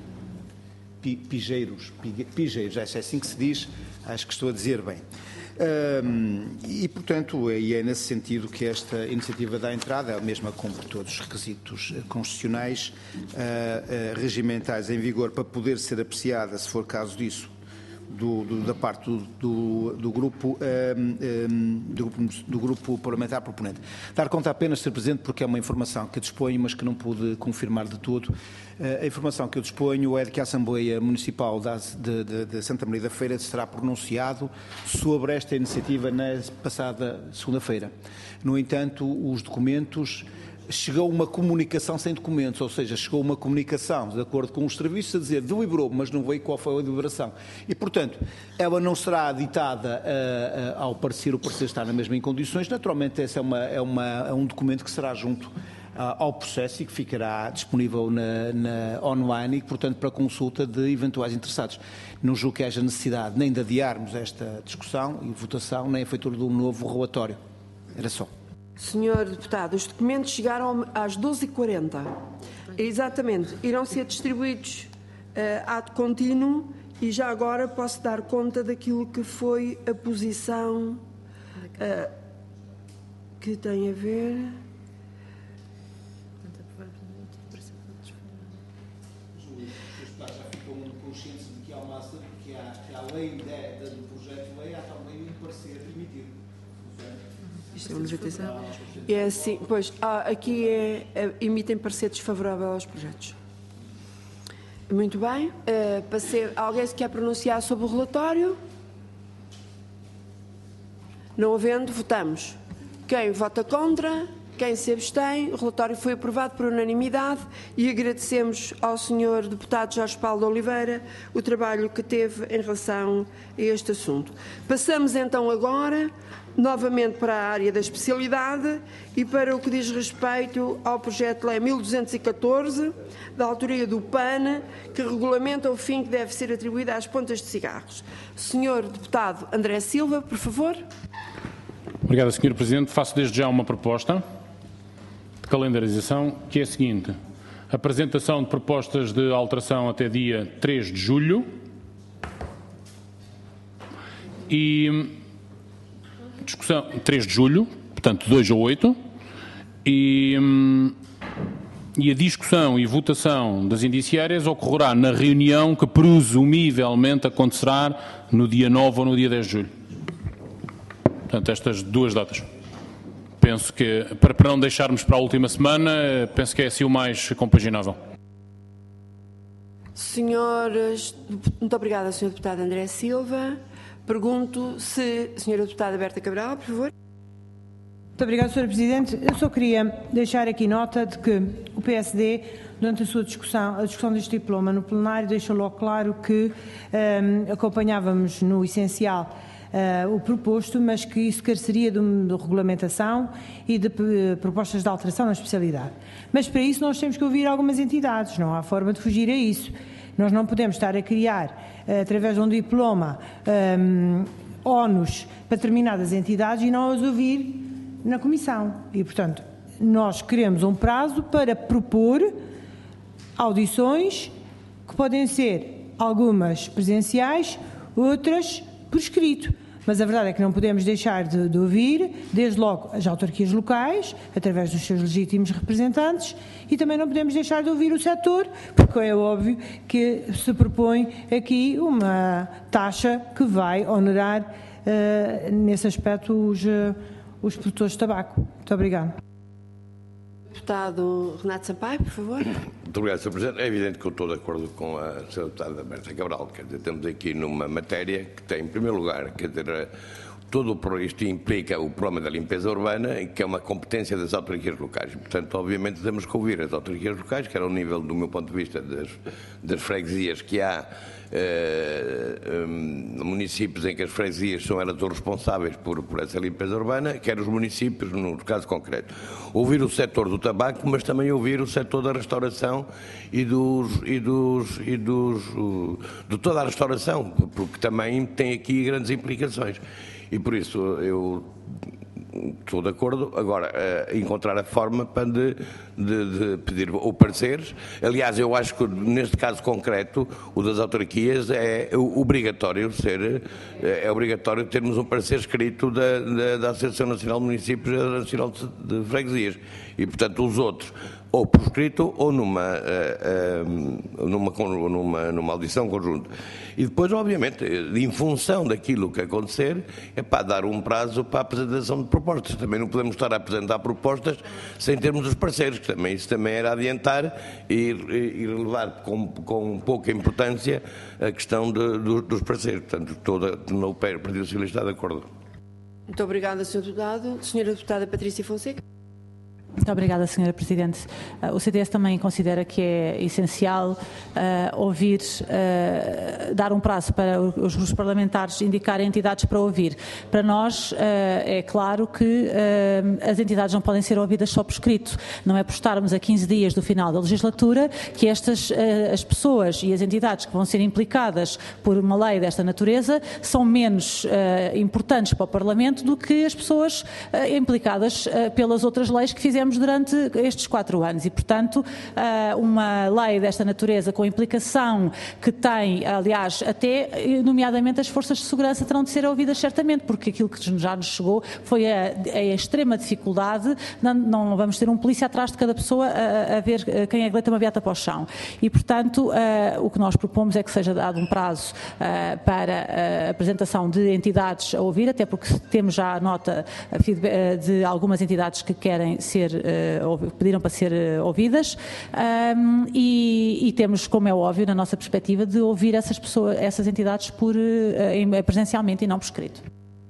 Pigeiros, Pigeiros, é assim que se diz, acho que estou a dizer bem. Um, e, portanto, e é nesse sentido que esta iniciativa dá entrada, é a mesma cumpre todos os requisitos constitucionais, uh, uh, regimentais em vigor para poder ser apreciada, se for caso disso, do, do, da parte do, do, do, grupo, um, um, do, grupo, do grupo parlamentar proponente. Dar conta apenas, senhor Presidente, porque é uma informação que disponho, mas que não pude confirmar de todo. Uh, a informação que eu disponho é de que a Assembleia Municipal de, de, de Santa Maria da Feira será pronunciado sobre esta iniciativa na passada segunda-feira. No entanto, os documentos... Chegou uma comunicação sem documentos, ou seja, chegou uma comunicação de acordo com os serviços a dizer deliberou, mas não veio qual foi a deliberação. E, portanto, ela não será aditada uh, uh, ao parecer, o parecer estar na mesma em condições. Naturalmente, esse é, uma, é, uma, é um documento que será junto uh, ao processo e que ficará disponível na, na online e, portanto, para consulta de eventuais interessados. Não julgo que haja necessidade nem de adiarmos esta discussão e votação, nem a feitura de um novo relatório. Era só. Senhor Deputado, os documentos chegaram às doze e quarenta. Exatamente. Irão ser distribuídos uh, ato contínuo e já agora posso dar conta daquilo que foi a posição uh, que tem a ver... Já ficam conscientes de que há uma ação, que além do projeto de lei, há também um parecer emitido. Isto é uma notificação. É assim, pois, ah, aqui é, é, emitem parecer desfavorável aos projetos. Muito bem. Uh, passei, alguém se quer pronunciar sobre o relatório? Não havendo, votamos. Quem vota contra? Quem se abstém? O relatório foi aprovado por unanimidade e agradecemos ao senhor deputado Jorge Paulo de Oliveira o trabalho que teve em relação a este assunto. Passamos então agora novamente para a área da especialidade e para o que diz respeito ao projeto de lei mil duzentos e catorze, da autoria do P A N, que regulamenta o fim que deve ser atribuído às pontas de cigarros. Senhor deputado André Silva, por favor. Obrigado, senhor Presidente. Faço desde já uma proposta de calendarização, que é a seguinte: apresentação de propostas de alteração até dia três de julho e discussão três de julho, portanto dois a oito, e, e a discussão e votação das indiciárias ocorrerá na reunião que presumivelmente acontecerá no dia nove ou no dia dez de julho. Portanto, estas duas datas. Penso que, para, para não deixarmos para a última semana, penso que é assim o mais compaginável. Senhores, muito obrigada, senhor deputado André Silva. Pergunto se a senhora deputada Berta Cabral, por favor. Muito obrigada, senhora Presidente. Eu só queria deixar aqui nota de que o P S D, durante a sua discussão, a discussão deste diploma no plenário, deixou logo claro que um, acompanhávamos no essencial Uh, o proposto, mas que isso careceria de, de regulamentação e de uh, propostas de alteração na especialidade. Mas para isso nós temos que ouvir algumas entidades, não há forma de fugir a isso. Nós não podemos estar a criar, uh, através de um diploma, um, ónus para determinadas entidades e não as ouvir na Comissão. E, portanto, nós queremos um prazo para propor audições que podem ser algumas presenciais, outras por escrito, mas a verdade é que não podemos deixar de, de ouvir, desde logo, as autarquias locais, através dos seus legítimos representantes, e também não podemos deixar de ouvir o setor, porque é óbvio que se propõe aqui uma taxa que vai onerar, uh, nesse aspecto, os, uh, os produtores de tabaco. Muito obrigado. Deputado Renato Sampaio, por favor. Muito obrigado, senhor Presidente. É evidente que eu estou de acordo com a senhora deputada Berta Cabral. Quer dizer, estamos aqui numa matéria que tem, em primeiro lugar, quer dizer, todo o, isto implica o problema da limpeza urbana, que é uma competência das autarquias locais. Portanto, obviamente, temos que ouvir as autarquias locais, que era o nível, do meu ponto de vista, das, das freguesias que há. Uh, um, municípios em que as freguesias são elas os responsáveis por, por essa limpeza urbana, quer os municípios, no caso concreto. Ouvir o setor do tabaco, mas também ouvir o setor da restauração e dos e dos e dos uh, de toda a restauração, porque também tem aqui grandes implicações. E por isso eu estou de acordo. Agora, uh, encontrar a forma para de, de, de pedir o pareceres. Aliás, eu acho que neste caso concreto, o das autarquias é obrigatório ser, é obrigatório termos um parecer escrito da, da, da Associação Nacional de Municípios e da Nacional de, de Freguesias. E, portanto, os outros, ou por escrito ou numa, uh, uh, numa, numa, numa audição conjunta. E depois, obviamente, em função daquilo que acontecer, é para dar um prazo para a apresentação de propostas. Também não podemos estar a apresentar propostas sem termos os parceiros, que também, isso também era adiantar e, e levar com, com pouca importância a questão de, de, dos parceiros. Portanto, toda, no Partido Socialista está de acordo. Muito obrigada, senhor Deputado. Senhora Deputada Patrícia Fonseca. Muito obrigada, senhora Presidente. Uh, o C D S também considera que é essencial uh, ouvir, uh, dar um prazo para os grupos parlamentares indicarem entidades para ouvir. Para nós, uh, é claro que uh, as entidades não podem ser ouvidas só por escrito. Não é por estarmos a quinze dias do final da legislatura que estas, uh, as pessoas e as entidades que vão ser implicadas por uma lei desta natureza são menos uh, importantes para o Parlamento do que as pessoas uh, implicadas uh, pelas outras leis que fizemos durante estes quatro anos e, portanto, uma lei desta natureza com implicação que tem, aliás, até nomeadamente as forças de segurança terão de ser ouvidas certamente, porque aquilo que já nos chegou foi a, a extrema dificuldade, não, não vamos ter um polícia atrás de cada pessoa a, a ver quem é que deita uma beata para o chão e, portanto, uh, o que nós propomos é que seja dado um prazo uh, para a apresentação de entidades a ouvir, até porque temos já a nota de algumas entidades que querem ser uh, pediram para ser uh, ouvidas um, e, e temos, como é óbvio, na nossa perspectiva, de ouvir essas pessoas, essas entidades por, uh, presencialmente e não por escrito.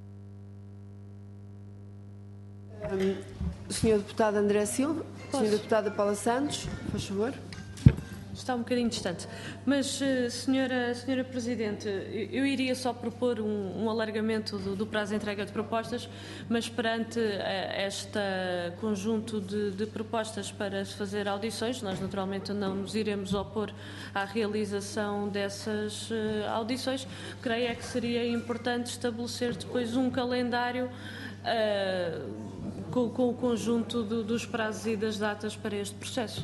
Um, senhor Deputado André Silva, Posso? Senhora Deputada Paula Santos, faz favor. Está um bocadinho distante. Mas, senhora, senhora Presidente, eu iria só propor um, um alargamento do, do prazo de entrega de propostas, mas perante este conjunto de, de propostas para se fazer audições, nós naturalmente não nos iremos opor à realização dessas audições. Creio é que seria importante estabelecer depois um calendário uh, com, com o conjunto do, dos prazos e das datas para este processo.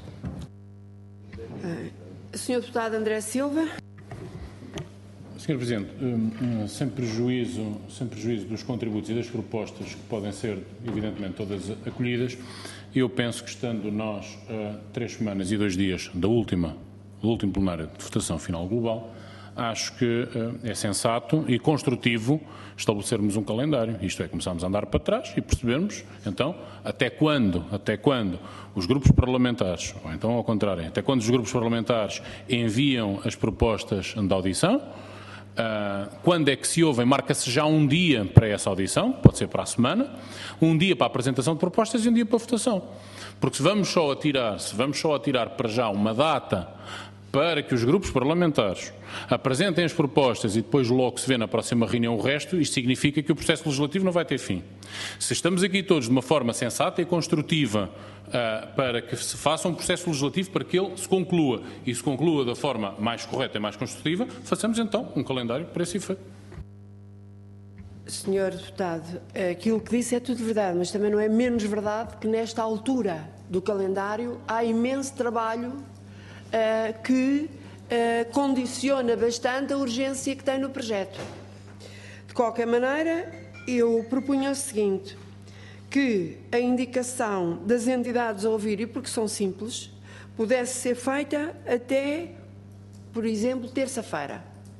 senhor Deputado André Silva. senhor Presidente, sem prejuízo, sem prejuízo dos contributos e das propostas que podem ser, evidentemente, todas acolhidas, eu penso que, estando nós a três semanas e dois dias da última, do último plenário de votação final global, acho que é sensato e construtivo estabelecermos um calendário, isto é, começarmos a andar para trás e percebermos, então, até quando, até quando os grupos parlamentares, ou então ao contrário, até quando os grupos parlamentares enviam as propostas de audição, uh, quando é que se ouvem, marca-se já um dia para essa audição, pode ser para a semana, um dia para a apresentação de propostas e um dia para a votação. Porque se vamos só atirar, se vamos só atirar para já uma data para que os grupos parlamentares apresentem as propostas e depois logo se vê na próxima reunião o resto, isto significa que o processo legislativo não vai ter fim. Se estamos aqui todos de uma forma sensata e construtiva uh, para que se faça um processo legislativo para que ele se conclua e se conclua da forma mais correta e mais construtiva, façamos então um calendário para esse efeito. senhor Deputado, aquilo que disse é tudo verdade, mas também não é menos verdade que nesta altura do calendário há imenso trabalho Uh, que uh, condiciona bastante a urgência que tem no projeto. De qualquer maneira, eu propunha o seguinte, que a indicação das entidades a ouvir, e porque são simples, pudesse ser feita até, por exemplo, terça-feira.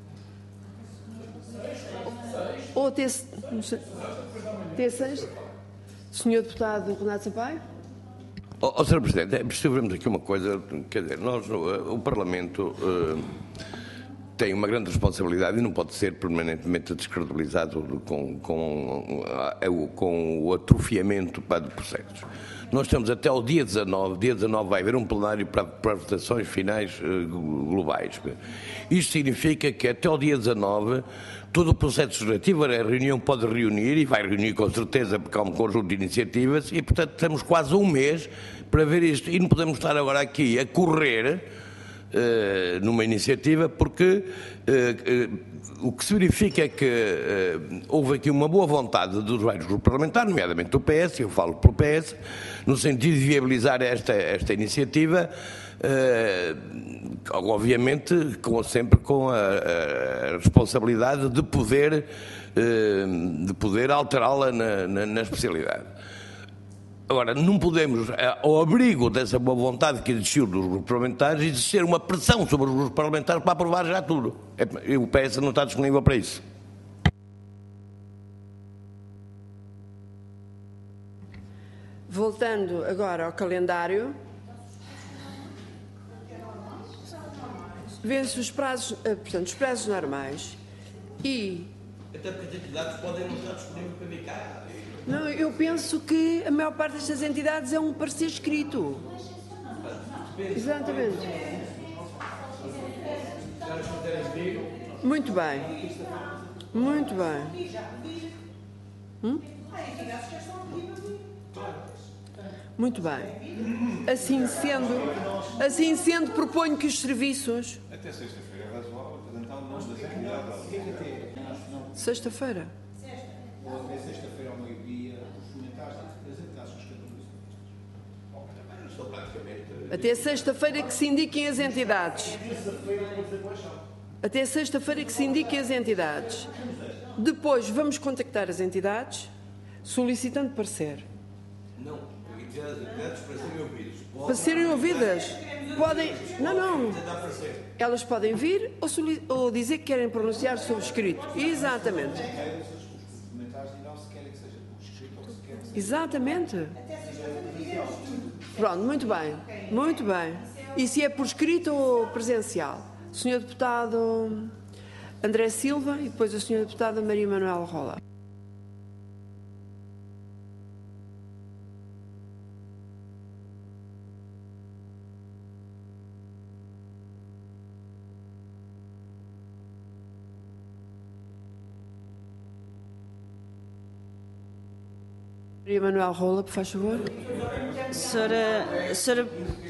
Ou terça... terça... senhor Deputado Renato Sampaio? Oh, oh, senhor Presidente, é preciso vermos aqui uma coisa, quer dizer, nós, o Parlamento uh, tem uma grande responsabilidade e não pode ser permanentemente descredibilizado com, com, uh, com o atrofiamento de processos. Nós temos até o dia dezanove, dia dezanove vai haver um plenário para, para votações finais uh, globais. Isto significa que até o dia dezanove todo o processo legislativo, a reunião pode reunir e vai reunir com certeza porque há um conjunto de iniciativas e, portanto, temos quase um mês para ver isto. E não podemos estar agora aqui a correr uh, numa iniciativa porque uh, uh, o que se verifica é que uh, houve aqui uma boa vontade dos vários grupos parlamentares, nomeadamente do P S, eu falo pelo P S, no sentido de viabilizar esta, esta iniciativa, Uh, obviamente com, sempre com a, a responsabilidade de poder, uh, de poder alterá-la na, na, na especialidade. Agora, não podemos, ao abrigo dessa boa vontade que existiu dos grupos parlamentares, existir uma pressão sobre os grupos parlamentares para aprovar já tudo. É, o P S não está disponível para isso. Voltando agora ao calendário, vê-se os prazos, portanto, os prazos normais e... Até porque as entidades podem não estar disponíveis para vir cá. Não, eu penso que a maior parte destas entidades é um parecer escrito. Exatamente. Muito bem. Muito bem. Hum? Muito bem. Assim sendo, assim sendo, proponho que os serviços... Até sexta-feira é razoável apresentar o nome das entidades. Sexta-feira? Ou até sexta-feira ao meio-dia, os comentários das entidades que Até sexta-feira que se indiquem as entidades. Até sexta-feira que se indiquem as entidades. Depois vamos contactar as entidades solicitando parecer. Não, as entidades para serem ouvidas. Para serem ouvidas. Podem. Não, não. Elas podem vir ou, ou dizer que querem pronunciar sobre escrito. Exatamente. Os comentários dirão se querem que seja por escrito Exatamente. Pronto, muito bem, muito bem. E se é por escrito ou presencial? senhor Deputado André Silva e depois a senhora Deputada Maria Manuel Rola. Maria Manuel Rola, por favor. Senhora, senhora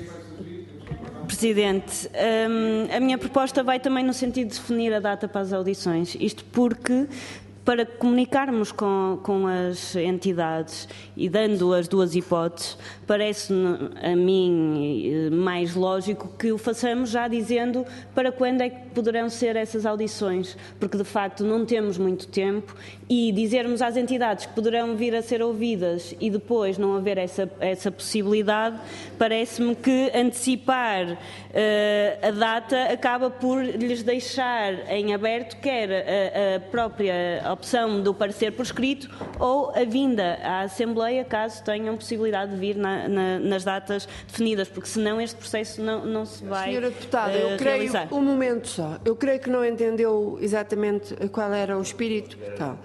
Presidente, hum, a minha proposta vai também no sentido de definir a data para as audições. Isto porque, para comunicarmos com, com as entidades e dando as duas hipóteses, parece-me a mim mais lógico que o façamos já dizendo para quando é que poderão ser essas audições, porque de facto não temos muito tempo, e dizermos às entidades que poderão vir a ser ouvidas e depois não haver essa, essa possibilidade, parece-me que antecipar uh, a data acaba por lhes deixar em aberto quer a, a própria opção do parecer por escrito ou a vinda à Assembleia, caso tenham possibilidade de vir na, na, nas datas definidas, porque senão este processo não, não se vai Senhora Deputada, uh, eu creio, realizar. um momento só, eu creio que não entendeu exatamente qual era o espírito. Então,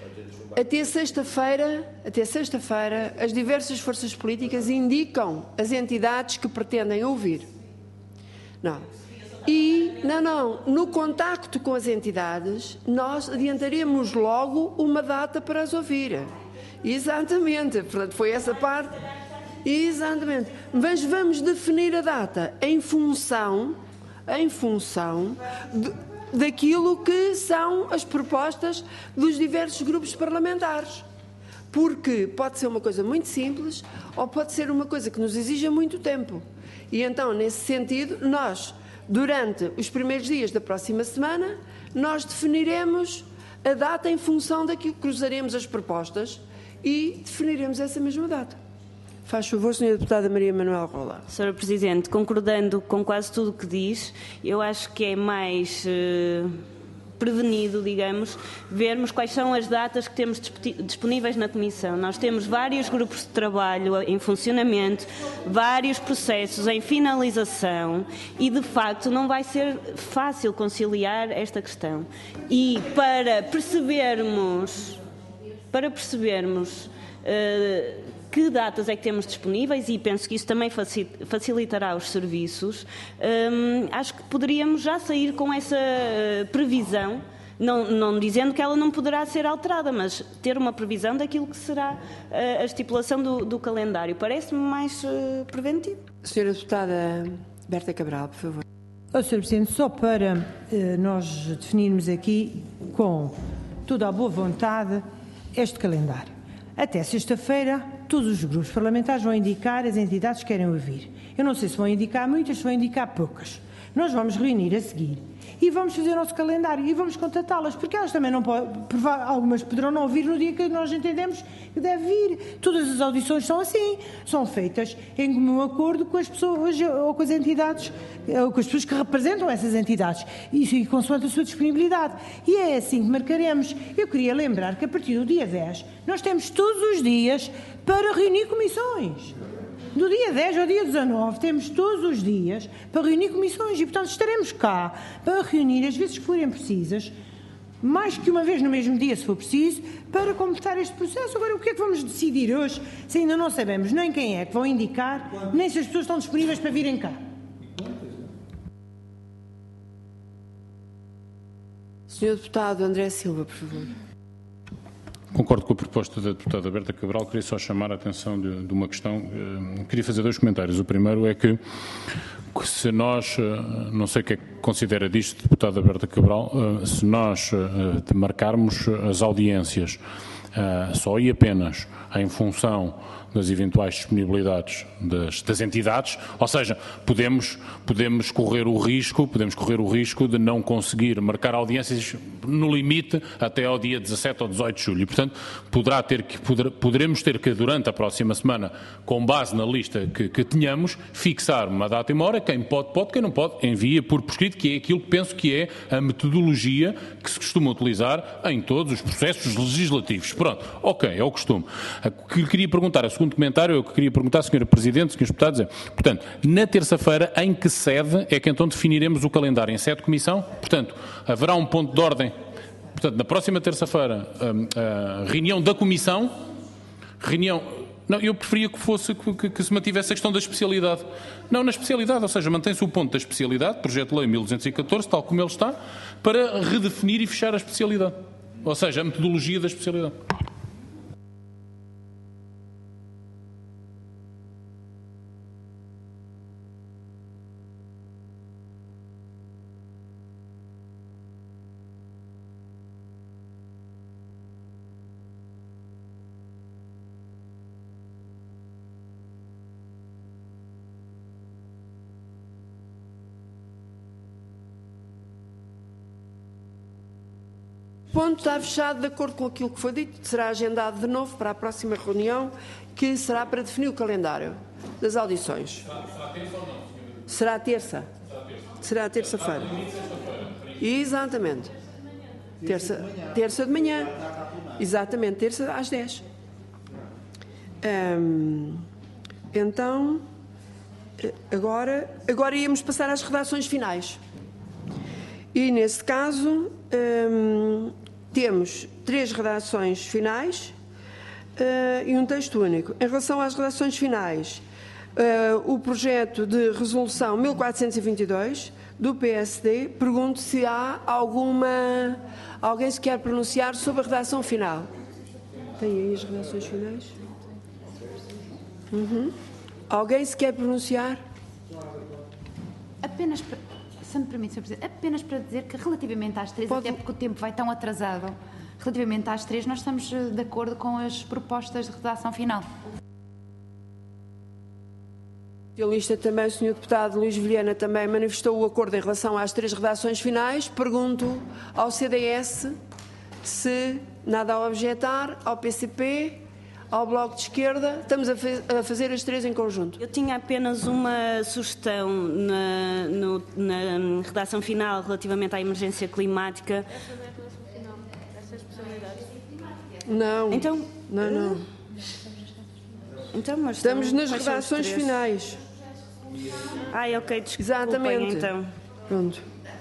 até sexta-feira, até sexta-feira, as diversas forças políticas indicam as entidades que pretendem ouvir. Não. E, não, não, no contacto com as entidades, nós adiantaremos logo uma data para as ouvir. Exatamente, portanto, foi essa parte. Exatamente. Mas vamos definir a data em função, em função de, daquilo que são as propostas dos diversos grupos parlamentares. Porque pode ser uma coisa muito simples ou pode ser uma coisa que nos exija muito tempo. E então, nesse sentido, nós, durante os primeiros dias da próxima semana, nós definiremos a data em função daquilo que cruzaremos as propostas e definiremos essa mesma data. Faz favor, senhora Deputada Maria Manuel Rola. senhora Presidente, concordando com quase tudo o que diz, eu acho que é mais eh, prevenido, digamos, vermos quais são as datas que temos disponíveis na Comissão. Nós temos vários grupos de trabalho em funcionamento, vários processos em finalização e, de facto, não vai ser fácil conciliar esta questão. E para percebermos, para percebermos uh, que datas é que temos disponíveis, e penso que isso também facilitará os serviços, hum, acho que poderíamos já sair com essa previsão, não, não dizendo que ela não poderá ser alterada, mas ter uma previsão daquilo que será a estipulação do, do calendário. Parece-me mais uh, preventivo. Senhora Deputada Berta Cabral, por favor. Oh, senhor Presidente, só para uh, nós definirmos aqui, com toda a boa vontade, este calendário. Até sexta-feira, todos os grupos parlamentares vão indicar as entidades que querem ouvir. Eu não sei se vão indicar muitas, se vão indicar poucas. Nós vamos reunir a seguir e vamos fazer o nosso calendário e vamos contatá-las, porque elas também não podem, algumas poderão não ouvir no dia que nós entendemos que deve vir. Todas as audições são assim, são feitas em comum acordo com as pessoas ou com as entidades, ou com as pessoas que representam essas entidades, isso e consoante a sua disponibilidade. E é assim que marcaremos. Eu queria lembrar que a partir do dia dez nós temos todos os dias para reunir comissões. Do dia dez ao dia dezanove temos todos os dias para reunir comissões e, portanto, estaremos cá para reunir as vezes que forem precisas, mais que uma vez no mesmo dia, se for preciso, para completar este processo. Agora, o que é que vamos decidir hoje, se ainda não sabemos nem quem é que vão indicar, nem se as pessoas estão disponíveis para virem cá? senhor Deputado André Silva, por favor. Concordo com a proposta da deputada Berta Cabral, queria só chamar a atenção de, de uma questão. Uh, queria fazer dois comentários. O primeiro é que, se nós, uh, não sei o que é que considera disto, deputada Berta Cabral, uh, se nós uh, marcarmos as audiências uh, só e apenas em função das eventuais disponibilidades das, das entidades, ou seja, podemos, podemos correr o risco, podemos correr o risco de não conseguir marcar audiências no limite até ao dia dezassete ou dezoito de julho. E, portanto, poderá ter que, poder, poderemos ter que, durante a próxima semana, com base na lista que, que tenhamos, fixar uma data e uma hora. Quem pode, pode, quem não pode, envia por prescrito, que é aquilo que penso que é a metodologia que se costuma utilizar em todos os processos legislativos. Pronto, ok, é o costume. O que lhe queria perguntar, o segundo comentário, é o que queria perguntar, senhora Presidente, senhores deputados, é, portanto, na terça-feira, em que sede é que então definiremos o calendário? Em sede de comissão? Portanto, haverá um ponto de ordem, portanto, na próxima terça-feira, a, a reunião da comissão, reunião... Não, eu preferia que fosse, que, que se mantivesse a questão da especialidade. Não, na especialidade, ou seja, mantém-se o ponto da especialidade, projeto de lei mil duzentos e catorze, tal como ele está, para redefinir e fechar a especialidade. Ou seja, a metodologia da especialidade. O ponto está fechado de acordo com aquilo que foi dito. Será agendado de novo para a próxima reunião, que será para definir o calendário das audições. Será terça? Será terça-feira. Exatamente. Terça, terça de manhã. Exatamente, terça às dez. Hum, então, agora, agora íamos passar às redações finais. E, nesse caso, hum, temos três redações finais uh, e um texto único. Em relação às redações finais, uh, o projeto de resolução mil quatrocentos e vinte e dois do P S D, pergunto se há alguma... alguém se quer pronunciar sobre a redação final. Tem aí as redações finais? Uhum. Alguém se quer pronunciar? Apenas... para... Se me permite, senhor Presidente, apenas para dizer que relativamente às três, Pode... até porque o tempo vai tão atrasado, relativamente às três, nós estamos de acordo com as propostas de redação final. A lista também, o senhor Deputado Luís Vilhena também manifestou o acordo em relação às três redações finais. Pergunto ao C D S se nada a objetar, ao P C P, ao Bloco de Esquerda. Estamos a, a fazer as três em conjunto. Eu tinha apenas uma sugestão na, no, na redação final relativamente à emergência climática. Essa não é a redação final, essa é a especialidade. Não. Então, não, não. Então, mas estamos são, nas redações finais. Ai, ok, desculpem, exatamente. Então. Pronto.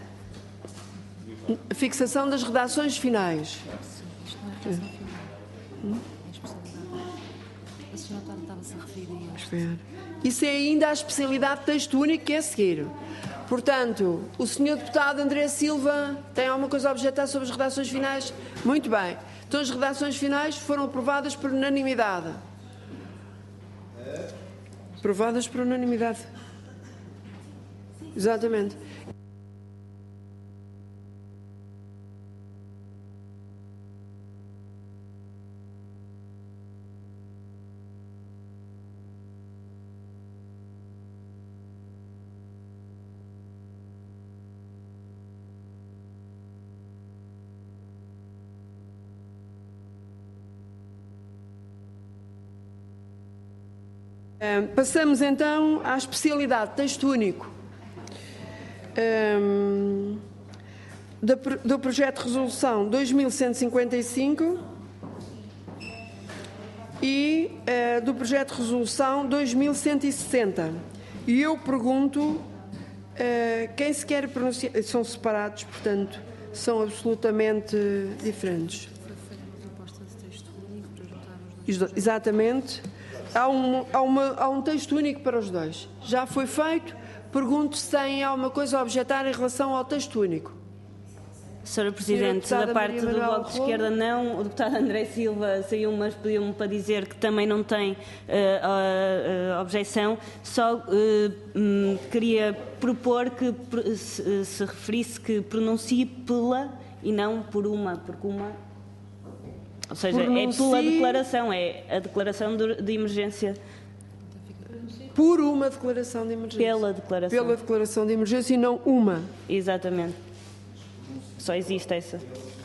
A fixação das redações finais. Isto não é redação final. Hum? É especialidade. A senhora estava-se a referir a isto. Isso é ainda a especialidade de texto único que é a seguir. Portanto, o senhor Deputado André Silva tem alguma coisa a objetar sobre as redações finais? Muito bem. Então as redações finais foram aprovadas por unanimidade. Aprovadas por unanimidade. Exatamente. Passamos então à especialidade texto único um, do, do projeto de resolução dois mil cento e cinquenta e cinco e uh, do projeto de resolução dois mil cento e sessenta. E eu pergunto uh, quem se quer pronunciar. São separados, portanto, são absolutamente diferentes. Foi feita uma proposta de texto único para juntar os dois. Exatamente. Há um, há, uma, há um texto único para os dois. Já foi feito. Pergunto se tem alguma coisa a objetar em relação ao texto único. senhora Presidente, da parte do Bloco de Esquerda não. O deputado André Silva saiu, mas pediu-me para dizer que também não tem uh, uh, uh, objeção. Só uh, um, queria propor que se, se referisse que pronuncie pela e não por uma, porque uma... Ou seja, Pronuncie... é pela declaração, é a declaração de, de emergência. Por uma declaração de emergência. Pela declaração. Pela declaração de emergência e não uma. Exatamente. Só existe essa.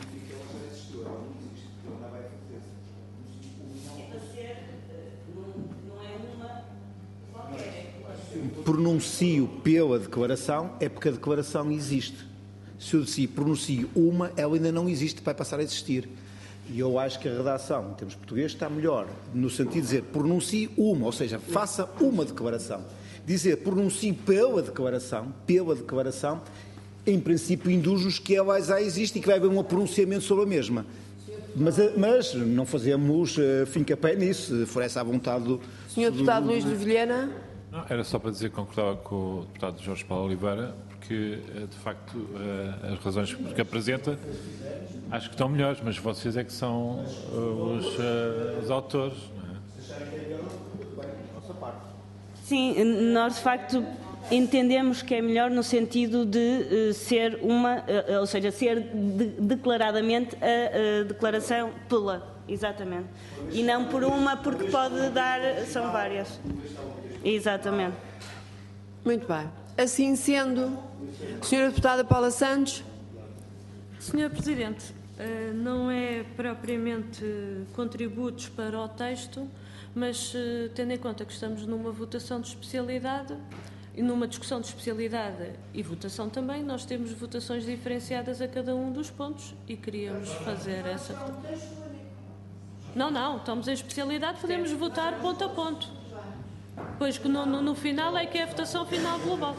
Pronuncio pela declaração é porque a declaração existe. Se eu disser pronuncio uma, ela ainda não existe, vai passar a existir. E eu acho que a redação, em termos portugueses, está melhor, no sentido de dizer pronuncie uma, ou seja, faça uma declaração. Dizer pronuncie pela declaração, pela declaração, em princípio induz-nos que ela já existe e que vai haver um pronunciamento sobre a mesma. Mas, mas não fazemos uh, fim-capé nisso, se for essa a vontade do... senhor Deputado Luís de Vilhena. Não, era só para dizer que concordava com o Deputado Jorge Paulo Oliveira, porque, de facto, uh, as razões que apresenta acho que estão melhores, mas vocês é que são uh, os, uh, os autores. Não é? Sim, nós, de facto, entendemos que é melhor no sentido de uh, ser uma, uh, ou seja, ser de, declaradamente a, a declaração pela, exatamente. E não por uma, porque pode dar, são várias. Exatamente. Muito bem. Assim sendo, senhora Deputada Paula Santos. senhor Presidente, não é propriamente contributos para o texto, mas tendo em conta que estamos numa votação de especialidade e numa discussão de especialidade e votação também, nós temos votações diferenciadas a cada um dos pontos e queríamos fazer essa votação. Não, não, estamos em especialidade, podemos votar ponto a ponto. Pois que no, no, no final é que é a votação final global.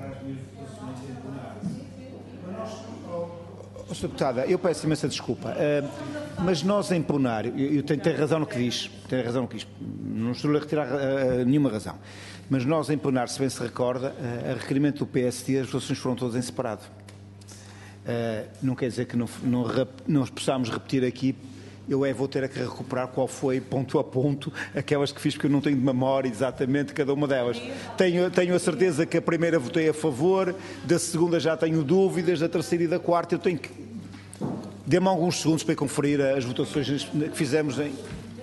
Oh, senhora Deputada, eu peço imensa desculpa, uh, mas nós em plenário, eu, eu tenho, tenho razão no que diz, tenho razão no que diz, não estou a retirar uh, nenhuma razão, mas nós em plenário, se bem se recorda, uh, a requerimento do P S D, as votações foram todas em separado. Uh, não quer dizer que não, não, não possamos repetir aqui. Eu é, vou ter que recuperar qual foi, ponto a ponto, aquelas que fiz, porque eu não tenho de memória exatamente cada uma delas. Tenho, tenho a certeza que a primeira votei a favor, da segunda já tenho dúvidas, da terceira e da quarta eu tenho que... Dê-me alguns segundos para conferir as votações que fizemos em...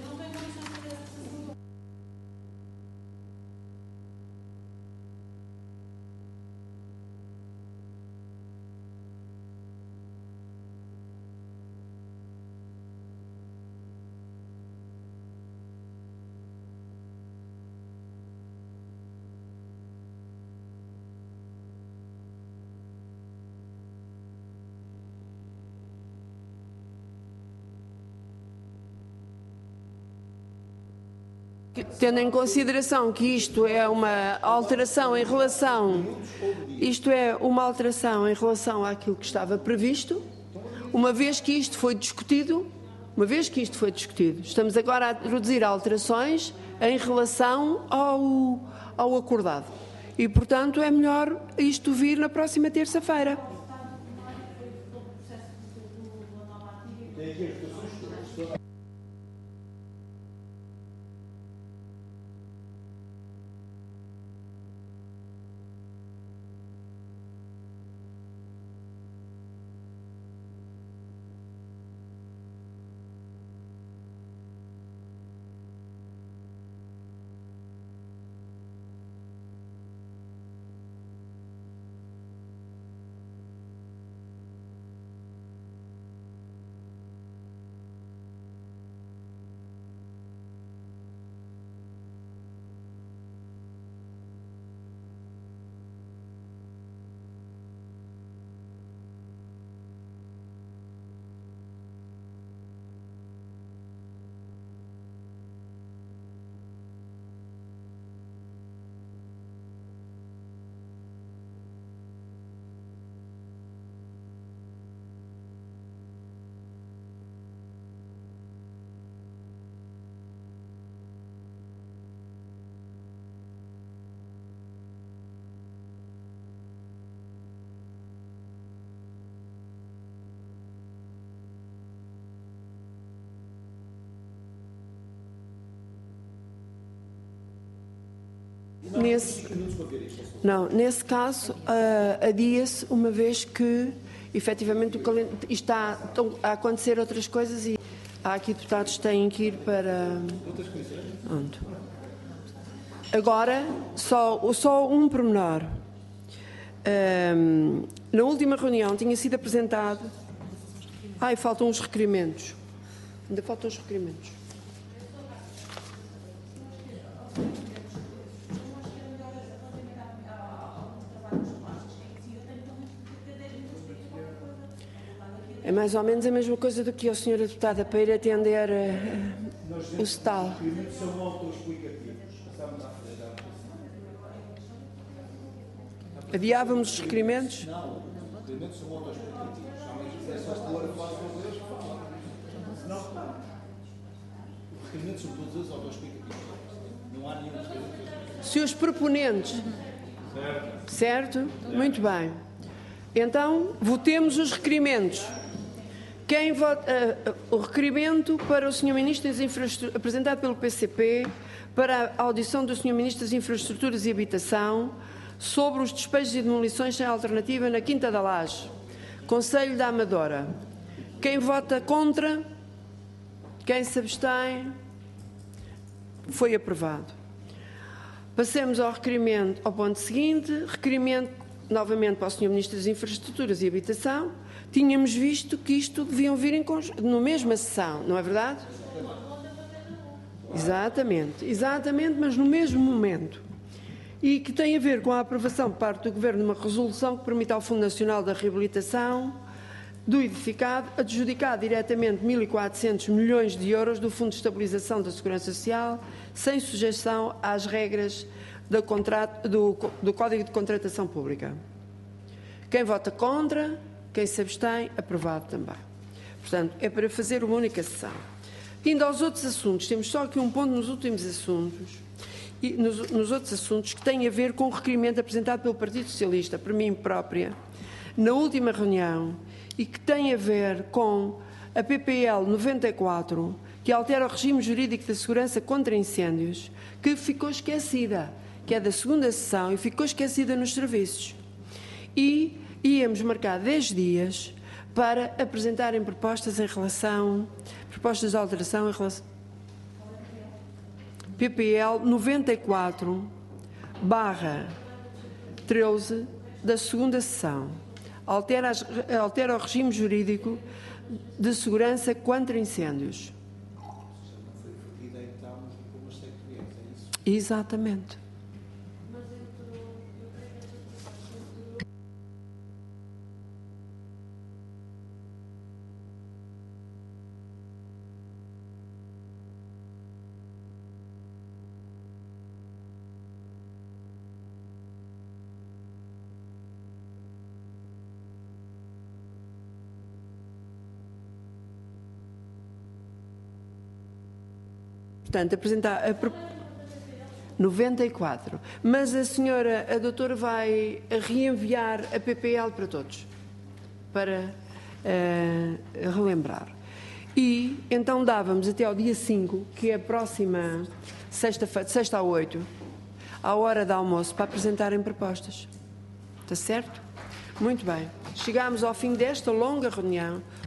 Tendo em consideração que isto é uma alteração em relação, isto é uma alteração em relação àquilo que estava previsto, uma vez que isto foi discutido, uma vez que isto foi discutido, estamos agora a reduzir alterações em relação ao, ao acordado. E, portanto, é melhor isto vir na próxima terça-feira. Nesse, não, nesse caso, uh, adia-se, uma vez que, efetivamente, o calendário, está a acontecer outras coisas e há aqui deputados que têm que ir para... Onde? Agora, só, só um pormenor. Um, na última reunião tinha sido apresentado... Ai, faltam os requerimentos. Ainda faltam os requerimentos. mais ou menos a mesma coisa do que a senhora deputada para ir atender uh, o S T A L. Os requerimentos são autoexplicativos. Passamos à frente. Adiávamos os requerimentos? Não, os requerimentos são autoexplicativos. É só se for a falar com eles que fala. Não, os requerimentos são todos eles autoexplicativos. Não há nenhum requerimento. Se os proponentes. Certo. Certo? Muito bem. Então, votemos os requerimentos. Quem vota uh, o requerimento para o senhor Ministro das Infraestruturas, apresentado pelo P C P, para a audição do senhor Ministro das Infraestruturas e Habitação, sobre os despejos e demolições sem alternativa na Quinta da Laje, Concelho da Amadora. Quem vota contra? Quem se abstém? Foi aprovado. Passemos ao requerimento, ao ponto seguinte, requerimento novamente para o senhor Ministro das Infraestruturas e Habitação. Tínhamos visto que isto deviam vir em conjunto, na mesma sessão, não é verdade? Exatamente, exatamente, mas no mesmo momento. E que tem a ver com a aprovação por parte do Governo de uma resolução que permite ao Fundo Nacional da Reabilitação do edificado adjudicar diretamente mil e quatrocentos milhões de euros do Fundo de Estabilização da Segurança Social, sem sujeição às regras do, contrato, do, do Código de Contratação Pública. Quem vota contra? Quem se abstém? Aprovado também. Portanto, é para fazer uma única sessão. Indo aos outros assuntos, temos só aqui um ponto nos últimos assuntos, e nos, nos outros assuntos que têm a ver com o requerimento apresentado pelo Partido Socialista, por mim própria, na última reunião, e que tem a ver com a P P L noventa e quatro, que altera o regime jurídico da segurança contra incêndios, que ficou esquecida, que é da segunda sessão e ficou esquecida nos serviços. E íamos marcar dez dias para apresentarem propostas em relação, propostas de alteração em relação P P L noventa e quatro barra treze da segunda sessão. Altera, as, altera o regime jurídico de segurança contra incêndios. Exatamente. Portanto, apresentar a noventa e quatro. Mas a senhora, a doutora, vai reenviar a P P L para todos, para uh, relembrar. E então dávamos até ao dia cinco, que é a próxima sexta-feira, de sexta a oito, à hora de almoço, para apresentarem propostas. Está certo? Muito bem. Chegámos ao fim desta longa reunião.